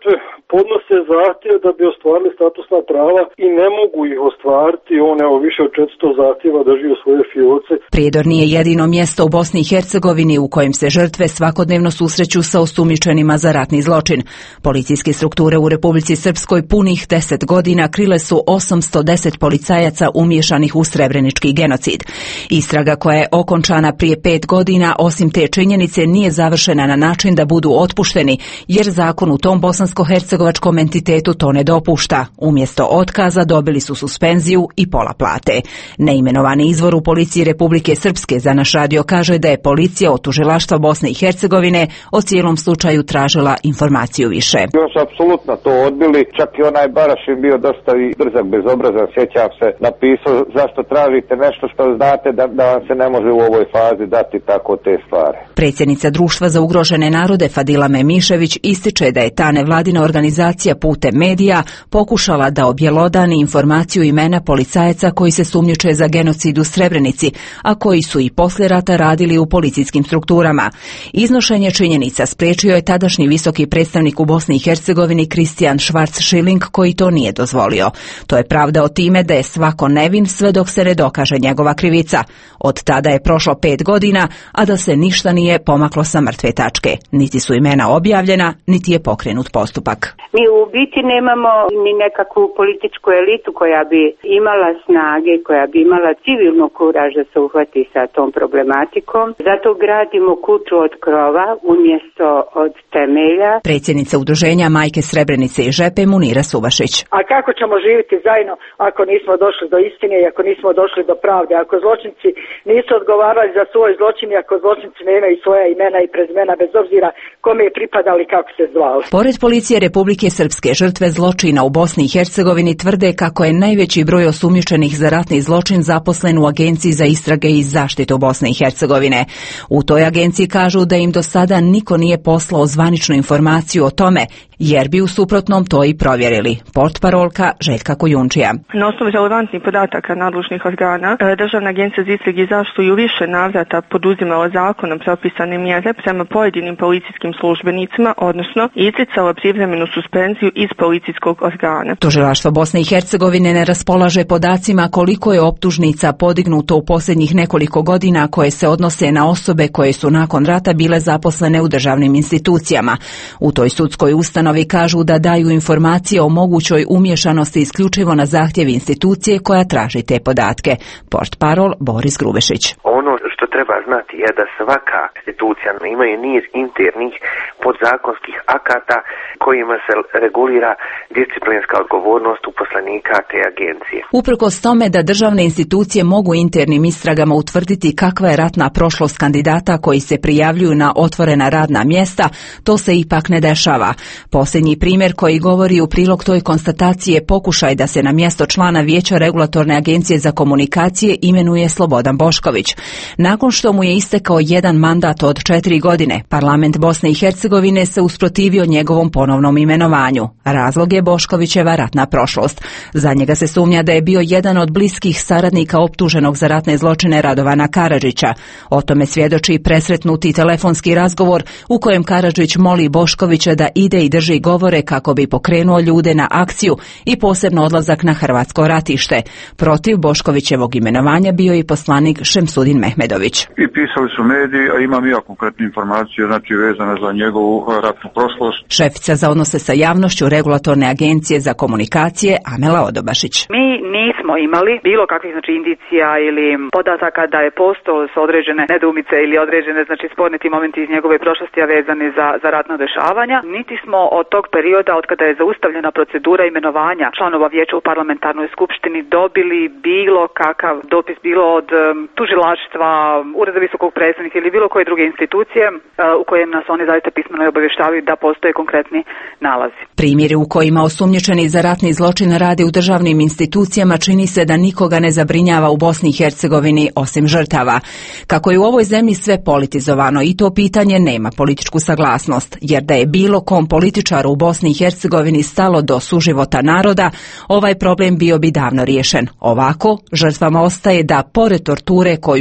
S32: podnose zahtjeve da bi ostvarili statusna prava i ne mogu ih ostvariti. On više od 400 zahtjeva drži u svoje fioce.
S31: Prijedor nije jedino mjesto u Bosni i Hercegovini u kojem se žrtve svakodnevno susreću sa osumnjičenima za ratni zločin. Policijske strukture u Republici Srpskoj punih 10 godina krile su 810 policajaca umješanih u srebrenički genocid. Istraga koja je okončana prije 5 godina, osim te činjenice, nije završena na način da budu otpušteni, jer zakon u tom bosansko-hercegovačkom entitetu to ne dopušta. Umjesto otkaza dobili su suspenziju i pola plate. Neimenovani izvor u policiji Republike Srpske za naš radio kaže da je policija od tužilaštva Bosne i Hercegovine o cijelom slučaju tražila informaciju više.
S7: Još apsolutno to odbili, čak i onaj Barašin bio dosta i drzak, bezobrazan, sjećam se, napisao zašto tražite nešto što znate da vam se ne može u ovoj fazi dati tako te stvari.
S31: Predsjednica Društva za ugrožene narode Fadila Memišević ističe da je ta nevladina organizacija putem medija pokušala da objelodani informaciju imena policajaca koji se sumnjiče za genocid u Srebrenici, a koji su i poslije rata radili u policijskim strukturama. Iznošenje činjenica spriječio je tadašnji visoki predstavnik u Bosni i Hercegovini Kristijan Schwarz-Schilling, koji to nije dozvolio. To je pravdao time da je svako nevin sve dok se ne dokaže njegova krivica. Od tada je prošlo 5 godina, a da se ništa nije pomaklo sa mrtve tačke. Niti su imena objavljena, niti je pokrenut postupak.
S10: Mi u biti nemamo ni nekakvu političku elitu koja bi imala snage, koja bi imala civilnu kuraž da se uhvati sa tom problematikom. Zato gradimo kuću od krova umjesto od temelja.
S31: Predsjednica udruženja Majke Srebrenice i Žepe Munira Subašić.
S11: A kako ćemo živjeti zajedno ako nismo došli do istine i ako nismo došli do pravde? Ako zločinci nisu odgovarali za svoj zločin i ako zločinci nemaju svoja imena i prezimena bez obzira kome je pripadali, kako se zvali.
S31: Pored policije Republike Srpske, žrtve zločina u Bosni i Hercegovini tvrde kako je najveći broj osumnjičenih za ratni zločin zaposlen u Agenciji za istrage i zaštitu Bosne i Hercegovine. U toj agenciji kažu da im do sada niko nije poslao zvaničnu informaciju o tome, jer bi u suprotnom to i provjerili. Portparolka Željka Kujundžija.
S12: Na osnovu relevantnih podataka nadležnih organa, Državna agencija za istrage i zaštitu je u više navrata poduzimala zakonom propisane mjere prema pojedinim policijskim službenicima, odnosno izricala privremenu suspenziju iz policijskog organa.
S31: Tužilaštvo Bosne i Hercegovine ne raspolaže podacima koliko je optužnica podignuto u posljednjih nekoliko godina koje se odnose na osobe koje su nakon rata bile zaposlene u državnim institucijama. U toj sudskoj ustanovi kažu da daju informacije o mogućoj umješanosti isključivo na zahtjev institucije koja traži te podatke. Portparol Boris Grubešić.
S13: Ono što treba znati je da svaka institucija imaju niz internih podzakonskih akata kojima se regulira disciplinska odgovornost uposlenika te agencije.
S31: Uprkos tome da državne institucije mogu internim istragama utvrditi kakva je ratna prošlost kandidata koji se prijavljuju na otvorena radna mjesta, to se ipak ne dešava. Posljednji primjer koji govori u prilog toj konstataciji je pokušaj da se na mjesto člana Vijeća Regulatorne agencije za komunikacije imenuje Slobodan Bošković. Nakon što mu je istekao jedan mandat od 4 godine, parlament Bosne i Hercegovine se usprotivio njegovom ponovnom imenovanju. Razlog je Boškovićeva ratna prošlost. Za njega se sumnja da je bio jedan od bliskih saradnika optuženog za ratne zločine Radovana Karadžića. O tome svjedoči presretnuti telefonski razgovor u kojem Karadžić moli Boškovića da ide i drži govore kako bi pokrenuo ljude na akciju i posebno odlazak na hrvatsko ratište. Protiv Boškovićevog imenovanja bio i poslanik Šemsudin Mehmedović.
S14: I pisali su mediji, a imam i ja konkretne informacije, znači vezane za njegovu ratnu prošlost.
S31: Šefica za odnose sa javnošću Regulatorne agencije za komunikacije Amela Odobašić.
S15: Mi nismo imali bilo kakvih indicija ili podataka da je postojalo s određene nedoumice ili određene sporni ti momenti iz njegove prošlosti vezani za ratna dešavanja. Niti smo od tog perioda, od kada je zaustavljena procedura imenovanja članova vijeća u parlamentarnoj skupštini, dobili bilo kakav dopis, bilo od tužilaštva, Ureda visokog predstavnika ili bilo koje druge institucije u kojem nas oni zaista pismeno obavještavaju da postoje konkretni nalazi.
S31: Primjeri u kojima osumnjičeni za ratni zločin rade u državnim institucijama čini se da nikoga ne zabrinjava u Bosni i Hercegovini osim žrtava. Kako je u ovoj zemlji sve politizovano i to pitanje nema političku saglasnost, jer da je bilo kom političaru u Bosni i Hercegovini stalo do suživota naroda, ovaj problem bio bi davno riješen. Ovako, žrtvama ostaje da, pored torture koju su preživjeli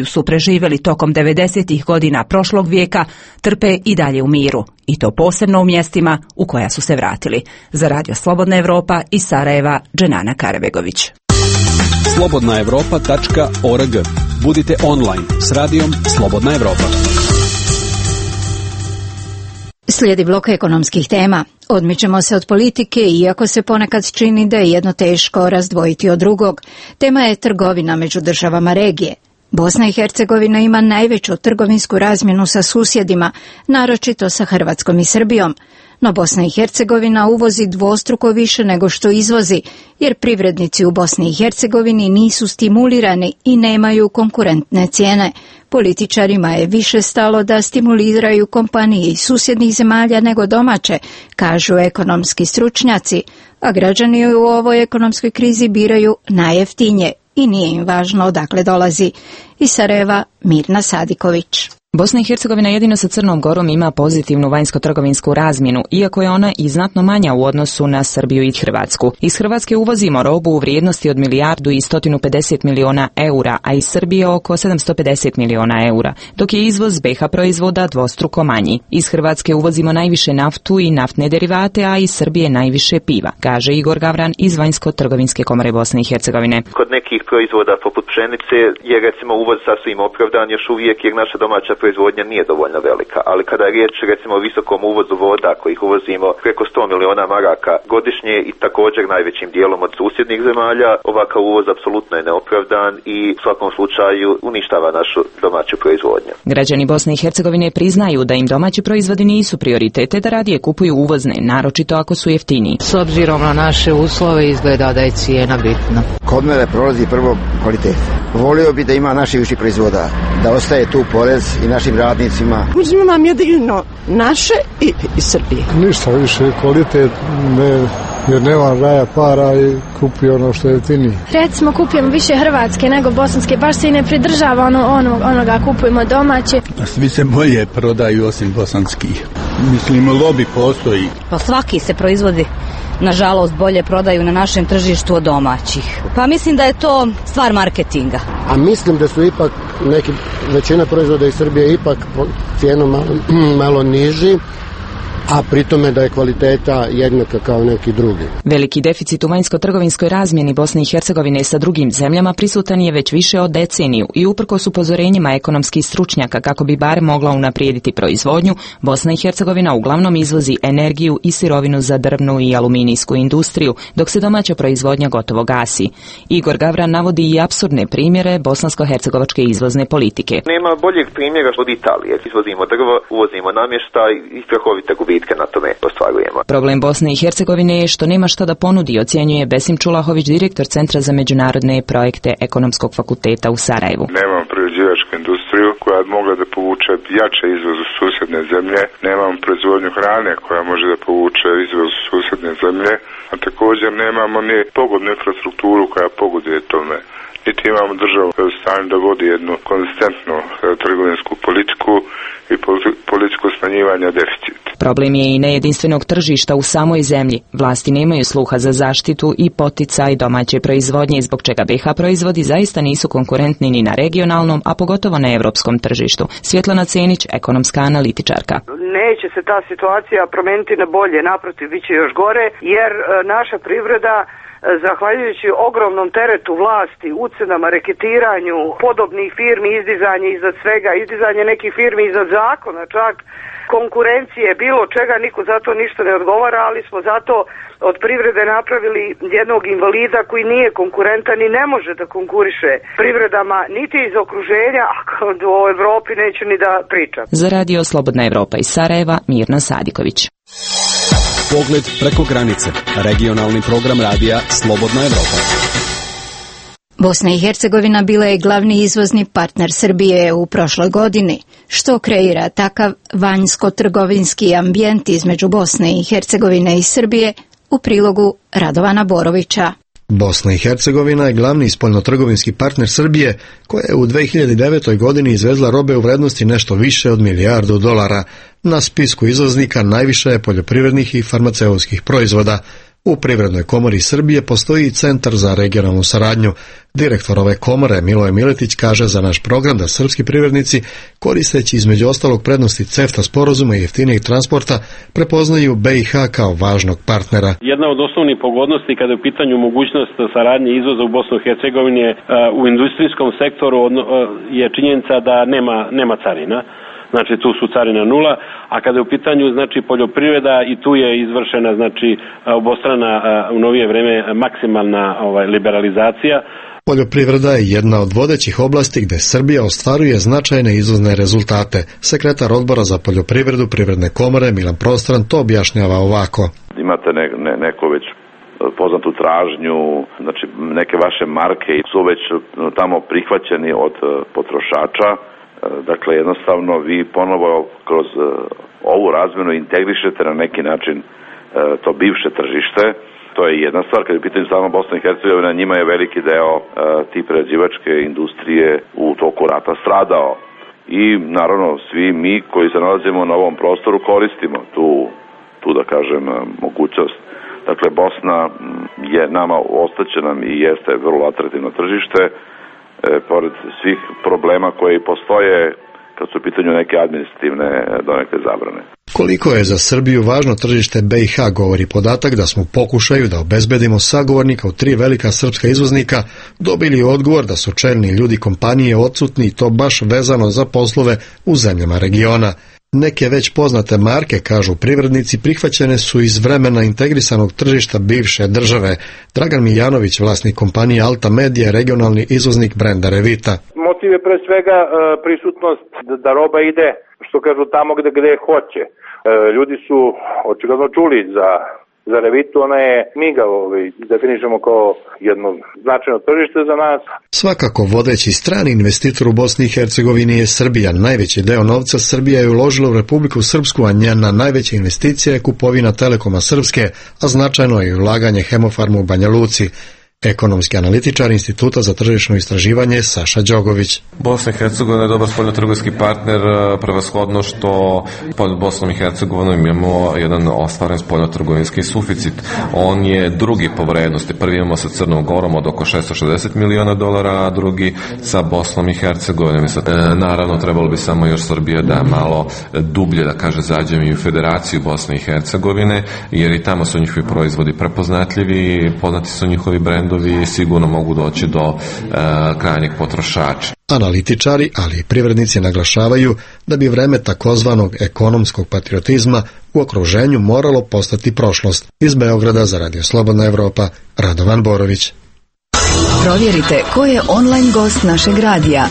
S31: proživjeli tokom 90. godina prošlog vijeka, trpe i dalje u miru, i to posebno u mjestima u koja su se vratili. Za Radio Slobodna Evropa iz Sarajeva, Dženana Karabegović.
S2: slobodnaevropa.org. Budite online s radijom Slobodna Evropa.
S1: Slijedi blok ekonomskih tema. Odmičemo se od politike, iako se ponekad čini da je jedno teško razdvojiti od drugog. Tema je trgovina među državama regije. Bosna i Hercegovina ima najveću trgovinsku razmjenu sa susjedima, naročito sa Hrvatskom i Srbijom. No Bosna i Hercegovina uvozi dvostruko više nego što izvozi, jer privrednici u Bosni i Hercegovini nisu stimulirani i nemaju konkurentne cijene. Političarima je više stalo da stimuliraju kompanije iz susjednih zemalja nego domaće, kažu ekonomski stručnjaci, a građani u ovoj ekonomskoj krizi biraju najjeftinije i nije im važno odakle dolazi. Iz Sarajeva, Mirna Sadiković.
S31: Bosna i Hercegovina jedino sa Crnom Gorom ima pozitivnu vanjsko-trgovinsku razmjenu, iako je ona i znatno manja u odnosu na Srbiju i Hrvatsku. Iz Hrvatske uvozimo robu u vrijednosti od 1.150 miliona eura, a iz Srbije oko 750 miliona eura, dok je izvoz BiH proizvoda dvostruko manji. Iz Hrvatske uvozimo najviše naftu i naftne derivate, a iz Srbije najviše piva, kaže Igor Gavran iz Vanjsko-trgovinske komore Bosne i Hercegovine.
S3: Kod nekih proizvoda poput pšenice je recimo uvoz sasvim opravdan još uvijek, jer naša domaća proizvodnja nije dovoljno velika, ali kada je riječ recimo o visokom uvozu voda kojih uvozimo preko 100 miliona maraka godišnje i također najvećim dijelom od susjednih zemalja, ovakav uvoz apsolutno je neopravdan i u svakom slučaju uništava našu domaću proizvodnju.
S31: Građani Bosne i Hercegovine priznaju da im domaći proizvodi nisu prioritete, da radije kupuju uvozne, naročito ako su jeftiniji.
S5: S obzirom na naše uslove izgleda da je cijena bitna.
S16: Kod mene prolazi prvo kvalitet. Volio bi da ima naših više proizvoda, da ostaje tu porez i našim radnicima.
S6: Uzimam jedino naše i Srbije.
S8: Ništa više, kvalitet jer nema raja para i kupi ono što je jeftinije.
S9: Recimo kupujemo više hrvatske nego bosanske, baš se i ne pridržava onoga kupujemo domaće.
S25: Svi se bolje prodaju osim bosanskih. Mislim, lobby postoji.
S17: Pa svaki se proizvodi, nažalost, bolje prodaju na našem tržištu od domaćih. Pa mislim da je to stvar marketinga.
S18: A mislim da su ipak većina proizvoda iz Srbije ipak cijenom malo niži, a pritome da je kvaliteta jednaka kao neki drugi.
S31: Veliki deficit u vanjsko-trgovinskoj razmjeni Bosne i Hercegovine sa drugim zemljama prisutan je već više od deceniju i uprkos upozorenjima ekonomskih stručnjaka kako bi bar mogla unaprijediti proizvodnju, Bosna i Hercegovina uglavnom izvozi energiju i sirovinu za drvnu i aluminijsku industriju, dok se domaća proizvodnja gotovo gasi. Igor Gavran navodi i apsurdne primjere bosansko-hercegovačke izvozne politike.
S3: Nema boljeg primjera od Italije. Izvozimo drvo, uvozimo namještaj i strahovite gubitke na tome ostvarujemo.
S31: Problem Bosne i Hercegovine je što nema šta da ponudi, ocjenjuje Besim Čulahović, direktor Centra za međunarodne projekte Ekonomskog fakulteta u Sarajevu.
S19: Nemamo prerađivačku industriju koja bi mogla da povuče jače izvoz u susjedne zemlje, nemamo proizvodnju hrane koja može da povuče izvoz u susjedne zemlje, a također nemamo ni pogodnu infrastrukturu koja pogoduje tome. Niti imamo državu koja je u stanju da vodi jednu konzistentnu trgovinsku politiku i politiku smanjivanja deficita.
S31: Problem je i nejedinstvenog tržišta u samoj zemlji. Vlasti nemaju sluha za zaštitu i poticaj domaće proizvodnje, zbog čega BiH proizvodi zaista nisu konkurentni ni na regionalnom, a pogotovo na europskom tržištu. Svjetlana Cenić, ekonomska analitičarka.
S20: Neće se ta situacija promijeniti na bolje, naprotiv, bit će još gore, jer naša privreda, zahvaljujući ogromnom teretu vlasti, ucenama, reketiranju podobnih firmi, izdizanje iznad svega, izdizanje nekih firmi iznad zakona, čak konkurencije, bilo čega, niko za to ništa ne odgovara, ali smo zato od privrede napravili jednog invalida koji nije konkurentan i ne može da konkuriše privredama niti iz okruženja, a o Evropi neću ni da pričam.
S31: Za Radio Slobodna Evropa iz Sarajeva, Mirna Sadiković.
S2: Pogled preko granice. Regionalni program radija Slobodna Evropa.
S1: Bosna i Hercegovina bila je glavni izvozni partner Srbije u prošloj godini, što kreira takav vanjsko-trgovinski ambijent između Bosne i Hercegovine i Srbije, u prilogu Radovana Borovića.
S21: Bosna i Hercegovina je glavni spoljnotrgovinski partner Srbije, koja je u 2009. godini izvezla robe u vrednosti nešto više od $1 milijardu. Na spisku izvoznika najviše je poljoprivrednih i farmaceutskih proizvoda. U Privrednoj komori Srbije postoji i Centar za regionalnu saradnju. Direktor ove komore, Miloje Miletić, kaže za naš program da srpski privrednici, koristeći između ostalog prednosti CEFTA sporazuma i jeftinijeg transporta, prepoznaju BiH kao važnog partnera.
S4: Jedna od osnovnih pogodnosti kada je u pitanju mogućnost saradnje izvoza u Bosnu i Hercegovini u industrijskom sektoru je činjenica da nema carina. Znači tu su carina nula, a kada je u pitanju znači poljoprivreda i tu je izvršena znači obostrana u novije vreme maksimalna liberalizacija.
S21: Poljoprivreda je jedna od vodećih oblasti gdje Srbija ostvaruje značajne izvozne rezultate. Sekretar odbora za poljoprivredu Privredne komore Milan Prostran to objašnjava ovako.
S7: Imate neko već poznatu tražnju, znači neke vaše marke su već tamo prihvaćeni od potrošača. Dakle, jednostavno vi ponovo kroz ovu razmjenu integrišete na neki način to bivše tržište. To je jedna stvar. Kad je pitanje samo Bosna i Hercegovina, njima je veliki deo ti prerađivačke industrije u toku rata stradao. I naravno svi mi koji se nalazimo na ovom prostoru koristimo tu da kažem mogućnost. Dakle, Bosna je nama, ostaće nam i jeste vrlo atraktivno tržište, pored svih problema koji postoje kad su u pitanju neke administrativne donekle zabrane.
S21: Koliko je za Srbiju važno tržište BiH govori podatak da smo u pokušaju da obezbedimo sagovornika u 3 velika srpska izvoznika dobili odgovor da su čelni ljudi kompanije odsutni i to baš vezano za poslove u zemljama regiona. Neke već poznate marke, kažu privrednici, prihvaćene su iz vremena integrisanog tržišta bivše države. Dragan Miljanović, vlasnik kompanije Alta Media, regionalni izvoznik brenda Revita.
S10: Motiv je pre svega prisutnost da roba ide, što kažu, tamo gde hoće. Ljudi su očigledno čuli za Revitu, ona je miga, definišemo kao jedno značajno tržište za nas.
S21: Svakako vodeći strani investitor u Bosni i Hercegovini je Srbija. Najveći deo novca Srbija je uložila u Republiku Srpsku, a njena najveća investicija je kupovina Telekoma Srpske, a značajno je ulaganje Hemofarmu u Banja Luci. Ekonomski analitičar Instituta za tržišno istraživanje Saša Đogović.
S22: Bosna i Hercegovina je dobar spoljnotrgovinski partner, prevashodno što pod Bosnom i Hercegovinom imamo jedan ostvaren spoljnotrgovinski suficit. On je drugi po vrednosti. Prvi imamo sa Crnom Gorom od oko $660 miliona, a drugi sa Bosnom i Hercegovinom. Naravno, trebalo bi samo još Srbija da malo dublje, da kaže, zađe i u Federaciju Bosne i Hercegovine, jer i tamo su njihovi proizvodi prepoznatljivi, poznati su njihovi brendovi i sigurno mogu doći do krajnjeg potrošača.
S21: Analitičari, ali i privrednici naglašavaju da bi vreme takozvanog ekonomskog patriotizma u okruženju moralo postati prošlost. Iz Beograda za Radio Slobodna Evropa, Radovan Borović.
S23: Provjerite ko je online gost našeg radija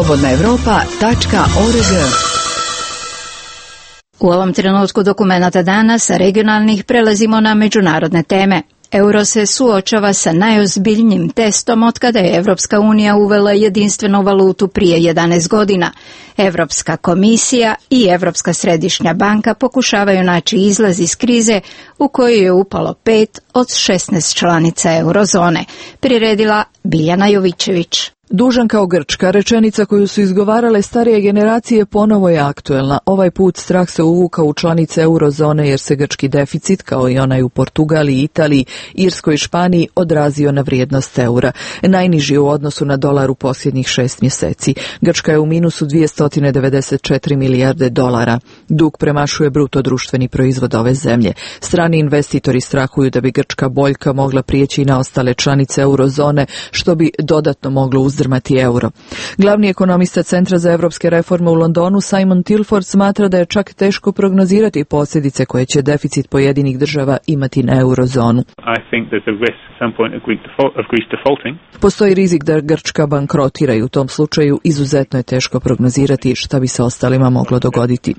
S23: slobodnaevropa.org.
S1: U ovom trenutku dokumenata dana sa regionalnih prelazimo na međunarodne teme. Euro se suočava sa najozbiljnijim testom otkada je Evropska unija uvela jedinstvenu valutu prije 11 godina. Evropska komisija i Evropska središnja banka pokušavaju naći izlaz iz krize u koju je upalo 5 od 16 članica eurozone, priredila Biljana Jovićević.
S24: Dužan kao Grčka, rečenica koju su izgovarale starije generacije ponovo je aktuelna. Ovaj put strah se uvukao u članice eurozone jer se grčki deficit, kao i onaj u Portugaliji, Italiji, Irskoj i Španiji, odrazio na vrijednost eura. Najniži u odnosu na dolar u posljednjih 6 mjeseci. Grčka je u minusu $294 milijarde. Dug premašuje bruto društveni proizvod ove zemlje. Strani investitori strahuju da bi grčka boljka mogla prijeći na ostale članice eurozone, što bi dodatno moglo uzdrmati euro. Glavni ekonomista Centra za evropske reforme u Londonu, Simon Tilford, smatra da je čak teško prognozirati posljedice koje će deficit pojedinih država imati na eurozonu. Postoji rizik da Grčka bankrotira i u tom slučaju izuzetno je teško prognozirati šta bi se ostalima moglo dogoditi.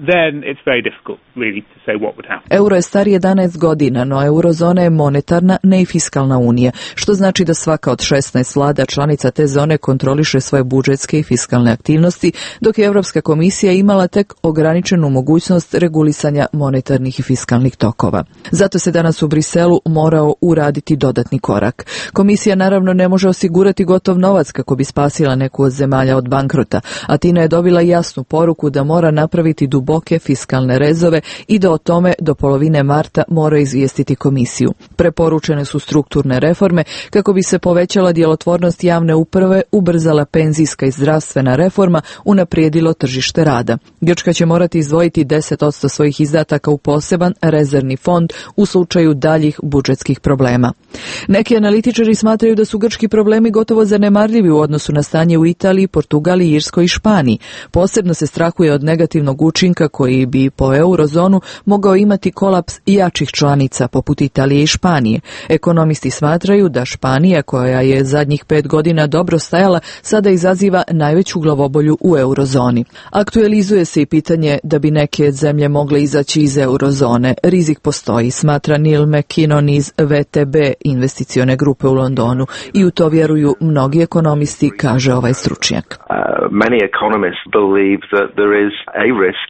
S24: Euro je star 11 godina, no eurozona je monetarna, ne i fiskalna unija, što znači da svaka od 16 vlada članica te zone kontroliše svoje budžetske i fiskalne aktivnosti, dok je Europska komisija imala tek ograničenu mogućnost regulisanja monetarnih i fiskalnih tokova. Zato se danas u Briselu morao uraditi dodatni korak. Komisija naravno ne može osigurati gotov novac kako bi spasila neku od zemalja od bankrota, a Tina je dobila jasnu poruku da mora napraviti duboke fiskalne rezove i da o tome do polovine marta mora izvijestiti komisiju. Preporučene su strukturne reforme kako bi se povećala djelotvornost javne uprave, ubrzala penzijska i zdravstvena reforma, unaprijedilo tržište rada. Grčka će morati izdvojiti 10% svojih izdataka u poseban rezervni fond u slučaju daljih budžetskih problema. Neki analitičari smatraju da su grčki problemi gotovo zanemarljivi u odnosu na stanje u Italiji, Portugaliji, Irskoj i Španiji. Posebno se strahuje od negativnog učinka koji bi po eurozonu mogao imati kolaps jačih članica poput Italije i Španije. Ekonomisti smatraju da Španija, koja je zadnjih 5 godina dobro stajala, sada izaziva najveću glavobolju u eurozoni. Aktualizuje se i pitanje da bi neke zemlje mogle izaći iz eurozone. Rizik postoji, smatra Neil McKinnon iz VTB investicione grupe u Londonu, i u to vjeruju mnogi ekonomisti, kaže ovaj stručnjak.
S5: Many economists believe that there is a risk.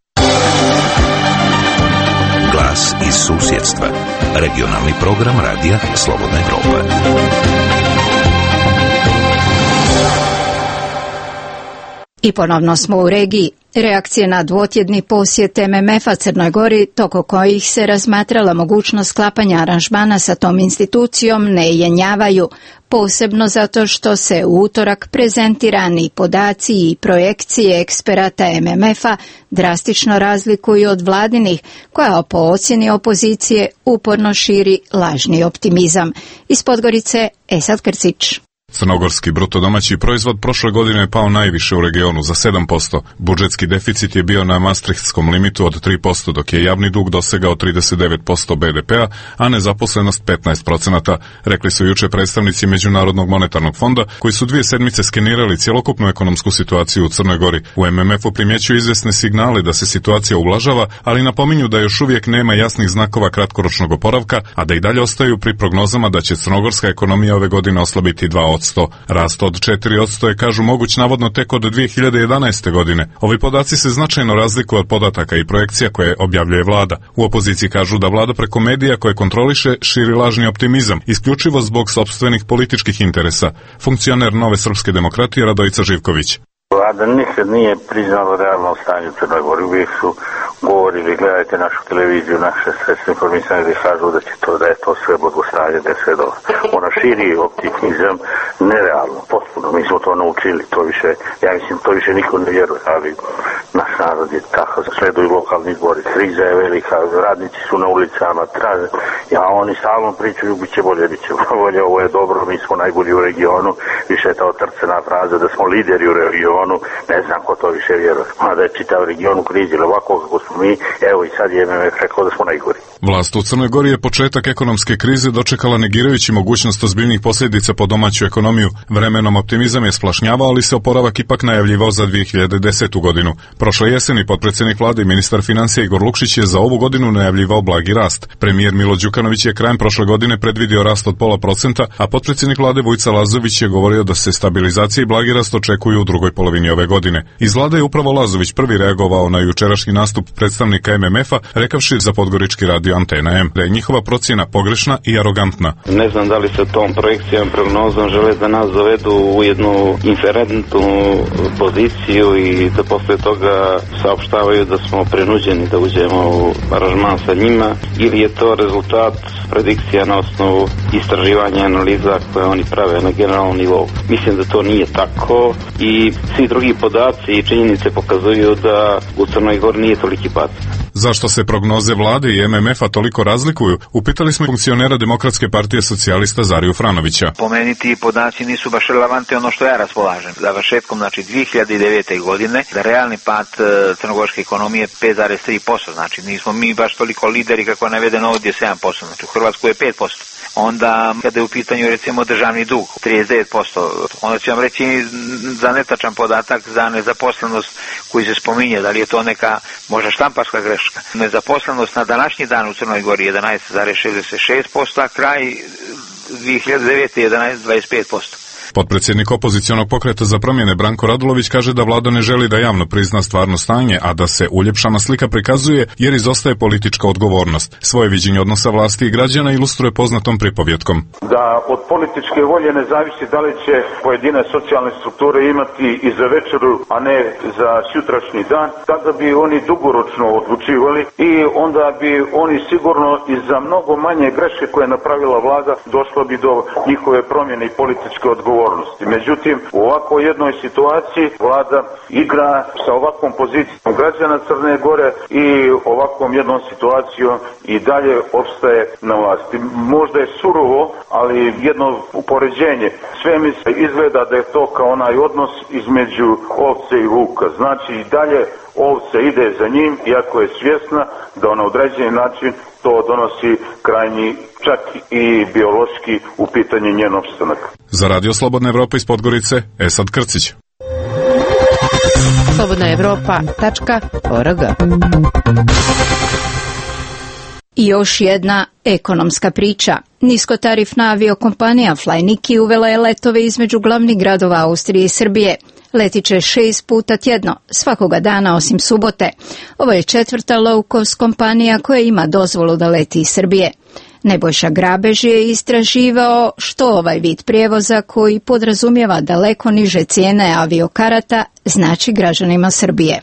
S11: Glas iz susjedstva. Regionalni program radija Slobodna Evropa.
S1: I ponovno smo u regiji. Reakcije na dvotjedni posjet MMF-a Crnoj Gori, toko kojih se razmatrala mogućnost sklapanja aranžmana sa tom institucijom, ne jenjavaju, posebno zato što se u utorak prezentirani podaci i projekcije eksperata MMF-a drastično razlikuju od vladinih, koja po ocjeni opozicije uporno širi lažni optimizam. Iz Podgorice, Esad Krcić.
S12: Crnogorski bruto domaći proizvod prošle godine je pao najviše u regionu za 7%. Budžetski deficit je bio na Maastrichtskom limitu od 3%, dok je javni dug dosegao 39% BDP-a, a nezaposlenost 15%, rekli su juče predstavnici Međunarodnog monetarnog fonda, koji su 2 sedmice skenirali cjelokupnu ekonomsku situaciju u Crnoj Gori. U MMF-u primjećuju izvjesne signale da se situacija ublažava, ali napominju da još uvijek nema jasnih znakova kratkoročnog oporavka, a da i dalje ostaju pri prognozama da će crnogorska ekonomija ove godine oslabiti 2%. Rast od 4% je, kažu, moguć navodno tek od 2011. godine. Ovi podaci se značajno razlikuju od podataka i projekcija koje objavljuje vlada. U opoziciji kažu da vlada preko medija koje kontroliše širi lažni optimizam, isključivo zbog sopstvenih političkih interesa. Funkcioner Nove srpske demokratije Radojica Živković.
S13: Vlada nikad nije priznala realno stanje u Crnoj Gori. Uvijek su govorili, gledajte našu televiziju, naše sredstva informisanja gdje kažu da je to sve blagostanje, da je sve dobro. Ona širi optimizam nerealno, potpuno. Mi smo to naučili, to više, ja mislim, to više niko ne vjeruje, ali naš narod je tako, sleduju lokalni izbori, kriza je velika, radnici su na ulicama, traže, a oni stalno pričaju, bit će bolje, ovo je dobro, mi smo najbolji u regionu, više je ta otrcena fraza da smo lideri u regionu, ne znam ko to više vjeruje. A da je čitav region u krizi, ili ovako kako smo mi, evo i sad je MMF rekao da smo najgori.
S12: Vlast u Crnoj Gori je početak ekonomske krize dočekala negirajući mogućnost ozbiljnih posljedica po domaću ekonomiju. Vremenom optimizam je splašnjavao, ali se oporavak ipak najavljivao za 2010. godinu. Prošle jeseni potpredsjednik vlade i ministar financija Igor Lukšić je za ovu godinu najavljivao blagi rast. Premijer Milo Đukanović je krajem prošle godine predvidio rast od 0,5%, a potpredsjednik vlade Vujca Lazović je govorio da se stabilizacija i blagi rast očekuju u drugoj polovini ove godine. Iz vlade je upravo Lazović prvi reagovao na jučerašnji nastup predstavnika MMF-a, rekavši za podgorički radio Antena M da je njihova procjena pogrešna i arogantna.
S14: Ne znam da li se tom projekcijom, prognozom žele da nas dovedu u jednu inferentnu poziciju i da posle toga saopštavaju da smo prinuđeni da uđemo u aranžman sa njima, ili je to rezultat predikcija na osnovu istraživanja i analiza koje oni prave na generalnom nivou. Mislim da to nije tako i svi drugi podaci i činjenice pokazuju da u Crnoj Gori nije toliki pad.
S12: Zašto se prognoze vlade i MMF-a toliko razlikuju? Upitali smo funkcionera Demokratske partije socijalista Zariju Franovića.
S15: Po meni ti podaci nisu baš relevantni ono što ja raspolažem. Završetkom, 2009. godine, da realni pad crnogorske ekonomije je 5,3%. Znači nismo mi baš toliko lideri kako je navedeno ovdje 7%. Znači u Hrvatskoj je 5%. Onda kada je u pitanju recimo državni dug 39%, onda ću vam reći za netačan podatak za nezaposlenost koji se spominje, da li je to neka možda štamparska greška. Nezaposlenost na današnji dan u Crnoj Gori je 11,66%, a kraj 2009. je 11,25%.
S12: Potpredsjednik opozicionog pokreta za promjene Branko Radulović kaže da vlada ne želi da javno prizna stvarno stanje, a da se uljepšana slika prikazuje jer izostaje politička odgovornost. Svoje viđenje odnosa vlasti i građana ilustruje poznatom pripovjetkom.
S6: Da od političke volje ne zavisi da li će pojedine socijalne strukture imati i za večeru, a ne za sutrašnji dan, tada bi oni dugoročno odlučivali i onda bi oni sigurno i za mnogo manje greške koje je napravila vlada došlo bi do njihove promjene i političke odgovornosti. Međutim, u ovako jednoj situaciji vlada igra sa ovakvom pozicijom građana Crne Gore i ovakvom jednom situacijom i dalje opstaje na vlasti. Možda je surovo, ali jedno upoređenje. Sve mi se izgleda da je to kao onaj odnos između ovce i vuka. Znači i dalje ovce ide za njim, iako je svjesna da na određeni način to donosi krajnji, čak i biološki, u pitanje njen opstanak.
S12: Za Radio Slobodna Evropa iz Podgorice, Esad Krcić.
S8: slobodnaevropa.org.
S1: I još jedna ekonomska priča. Niskotarifna aviokompanija Flyniky uvela je letove između glavnih gradova Austrije i Srbije. Letit će 6 puta tjedno, svakoga dana osim subote. Ovo je 4. low cost kompanija koja ima dozvolu da leti iz Srbije. Nebojša Grabež je istraživao što ovaj vid prijevoza koji podrazumijeva daleko niže cijene aviokarata znači građanima Srbije.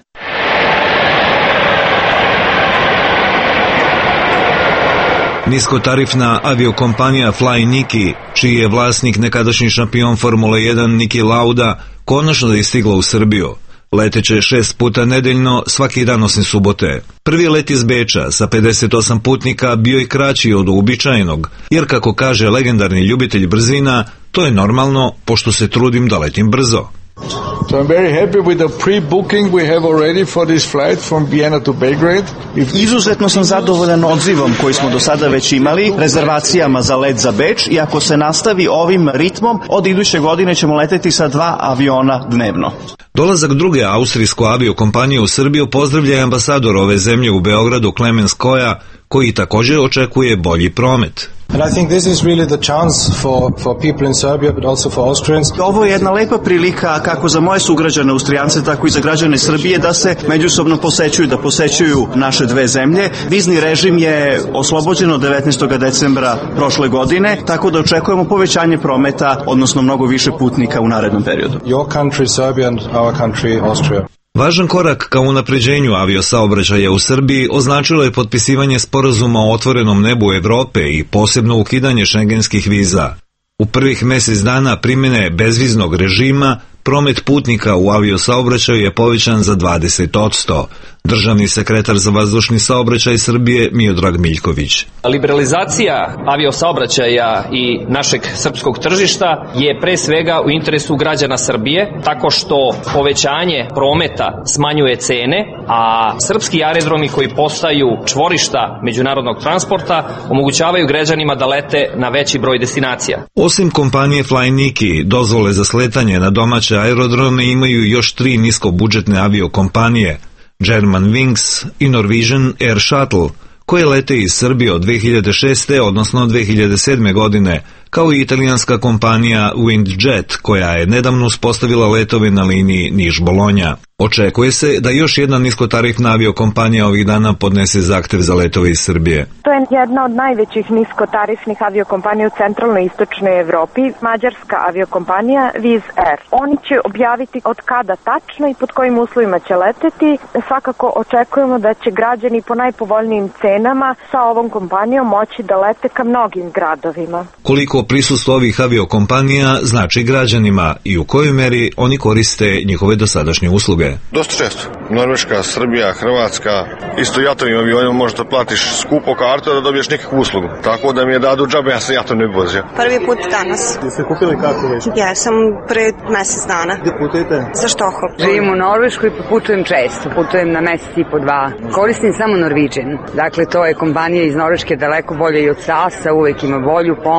S9: Niskotarifna aviokompanija Flyniky, čiji je vlasnik nekadašnji šampion Formule 1 Niki Lauda, konačno je stigla u Srbiju. Leteće 6 puta nedeljno, svaki dan osim subote. Prvi let iz Beča sa 58 putnika bio je kraći od uobičajenog, jer kako kaže legendarni ljubitelj brzina, to je normalno pošto se trudim da letim brzo.
S16: So I'm very happy with the pre-booking we have already for this flight from Vienna to Belgrade.
S17: Izuzetno sam zadovoljan odzivom koji smo do sada već imali, rezervacijama za let za Beč i ako se nastavi ovim ritmom, od iduće godine ćemo leteti sa 2 aviona dnevno.
S9: Dolazak druge austrijske aviokompanije u Srbiju pozdravlja ambasador ove zemlje u Beogradu Klemens Koja, koji također očekuje bolji promet.
S25: And I think this is really the chance for people in Serbia, but also for Austrians.
S17: Ovo je jedna lepa prilika kako za moje sugrađane Austrijance, tako i za građane Srbije da se međusobno posećuju, da posećuju naše dve zemlje. Vizni režim je oslobođen od 19. decembra prošle godine, tako da očekujemo povećanje prometa, odnosno mnogo više putnika u narednom periodu.
S25: Your country, Serbia, and our country, Austria.
S9: Važan korak ka unapređenju aviosaobraćaja u Srbiji označilo je potpisivanje sporazuma o otvorenom nebu Evrope i posebno ukidanje šengenskih viza. U prvih mjesec dana primjene bezviznog režima promet putnika u aviosaobraćaju je povećan za 20%. Državni sekretar za vazdušni saobraćaj Srbije Miodrag Miljković.
S26: Liberalizacija aviosaobraćaja i našeg srpskog tržišta je pre svega u interesu građana Srbije, tako što povećanje prometa smanjuje cene, a srpski aerodromi koji postaju čvorišta međunarodnog transporta omogućavaju građanima da lete na veći broj destinacija.
S9: Osim kompanije Flyniky, dozvole za sletanje na domaće aerodrome imaju još 3 niskobudžetne aviokompanije, Germanwings i Norwegian Air Shuttle, koje lete iz Srbije od 2006. odnosno 2007. godine, kao i italijanska kompanija Windjet, koja je nedavno uspostavila letove na liniji Niš-Bolonja. Očekuje se da još jedna niskotarifna aviokompanija ovih dana podnese zahtev za letove iz Srbije.
S27: To je jedna od najvećih niskotarifnih aviokompanija u centralnoj i istočnoj Evropi, mađarska aviokompanija Wizz Air. Oni će objaviti od kada tačno i pod kojim uslovima će leteti. Svakako očekujemo da će građani po najpovoljnijim cenama sa ovom kompanijom moći da lete ka mnogim gradovima.
S9: Koliko prisustvo ovih aviokompanija znači građanima i u kojoj meri oni koriste njihove dosadašnje usluge?
S28: Dosta često. Norveška, Srbija, Hrvatska, isto jatovim avionima možda platiš skupo kartu da dobiješ nekakvu uslugu. Tako da mi je dadu džabe, ja se jatom ne bi vozio.
S29: Prvi put danas.
S25: Jeste kupili kartu već?
S29: Ja sam pre mjesec dana.
S25: Gde putujete?
S29: Za Štokholm.
S30: Živim u Norveškoj i putujem često. Putujem na mjesec i po 2. Koristim samo Norwegian. Dakle, to je kompanija iz Norveške daleko bolje i od SAS-a, uvek ima bolju ponudu,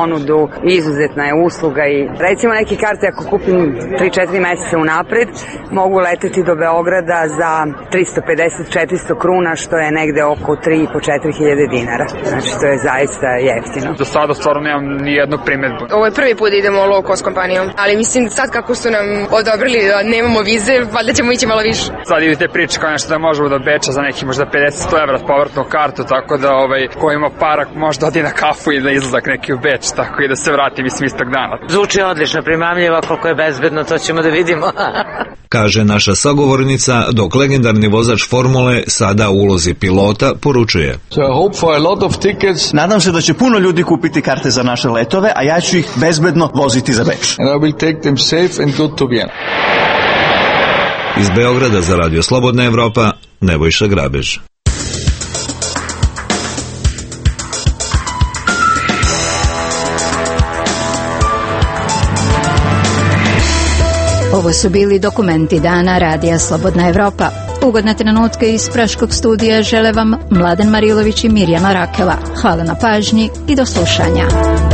S30: izuzetna je usluga i recimo neke karte ako kupim 3-4 meseca unapred mogu leteti do Beograda za 350-400 kruna, što je negde oko 3.500-4 hiljade dinara. Znači to je zaista jeftino.
S2: Do sada stvarno nemam ni jednu primedbu.
S3: Ovo je prvi put da idemo low cost kompanijom, ali mislim sad kako su nam odobrili da nemamo vize, valjda ćemo ići malo više.
S2: Sad idete priče kao nešto da možemo do Beča za neki možda 50-100 evra povratnu kartu, tako da ko ima para možda odi na kafu i da izlazak neki u Beč, tako i da se vrati mislim istog dana.
S4: Zvuči odlično, primamljivo, koliko je bezbedno, to ćemo da vidimo.
S9: Kaže naša sagovornica, dok legendarni vozač formule sada u ulozi pilota poručuje.
S17: Nadam se da će puno ljudi kupiti karte za naše letove, a ja ću ih bezbedno voziti za Beč.
S9: Iz Beograda za Radio Slobodna Evropa, Nebojša Grabež.
S1: Ovo su bili dokumenti dana Radija Slobodna Evropa. Ugodne trenutke iz Praškog studija žele vam Mladen Marilović i Mirjana Rakela. Hvala na pažnji i do slušanja.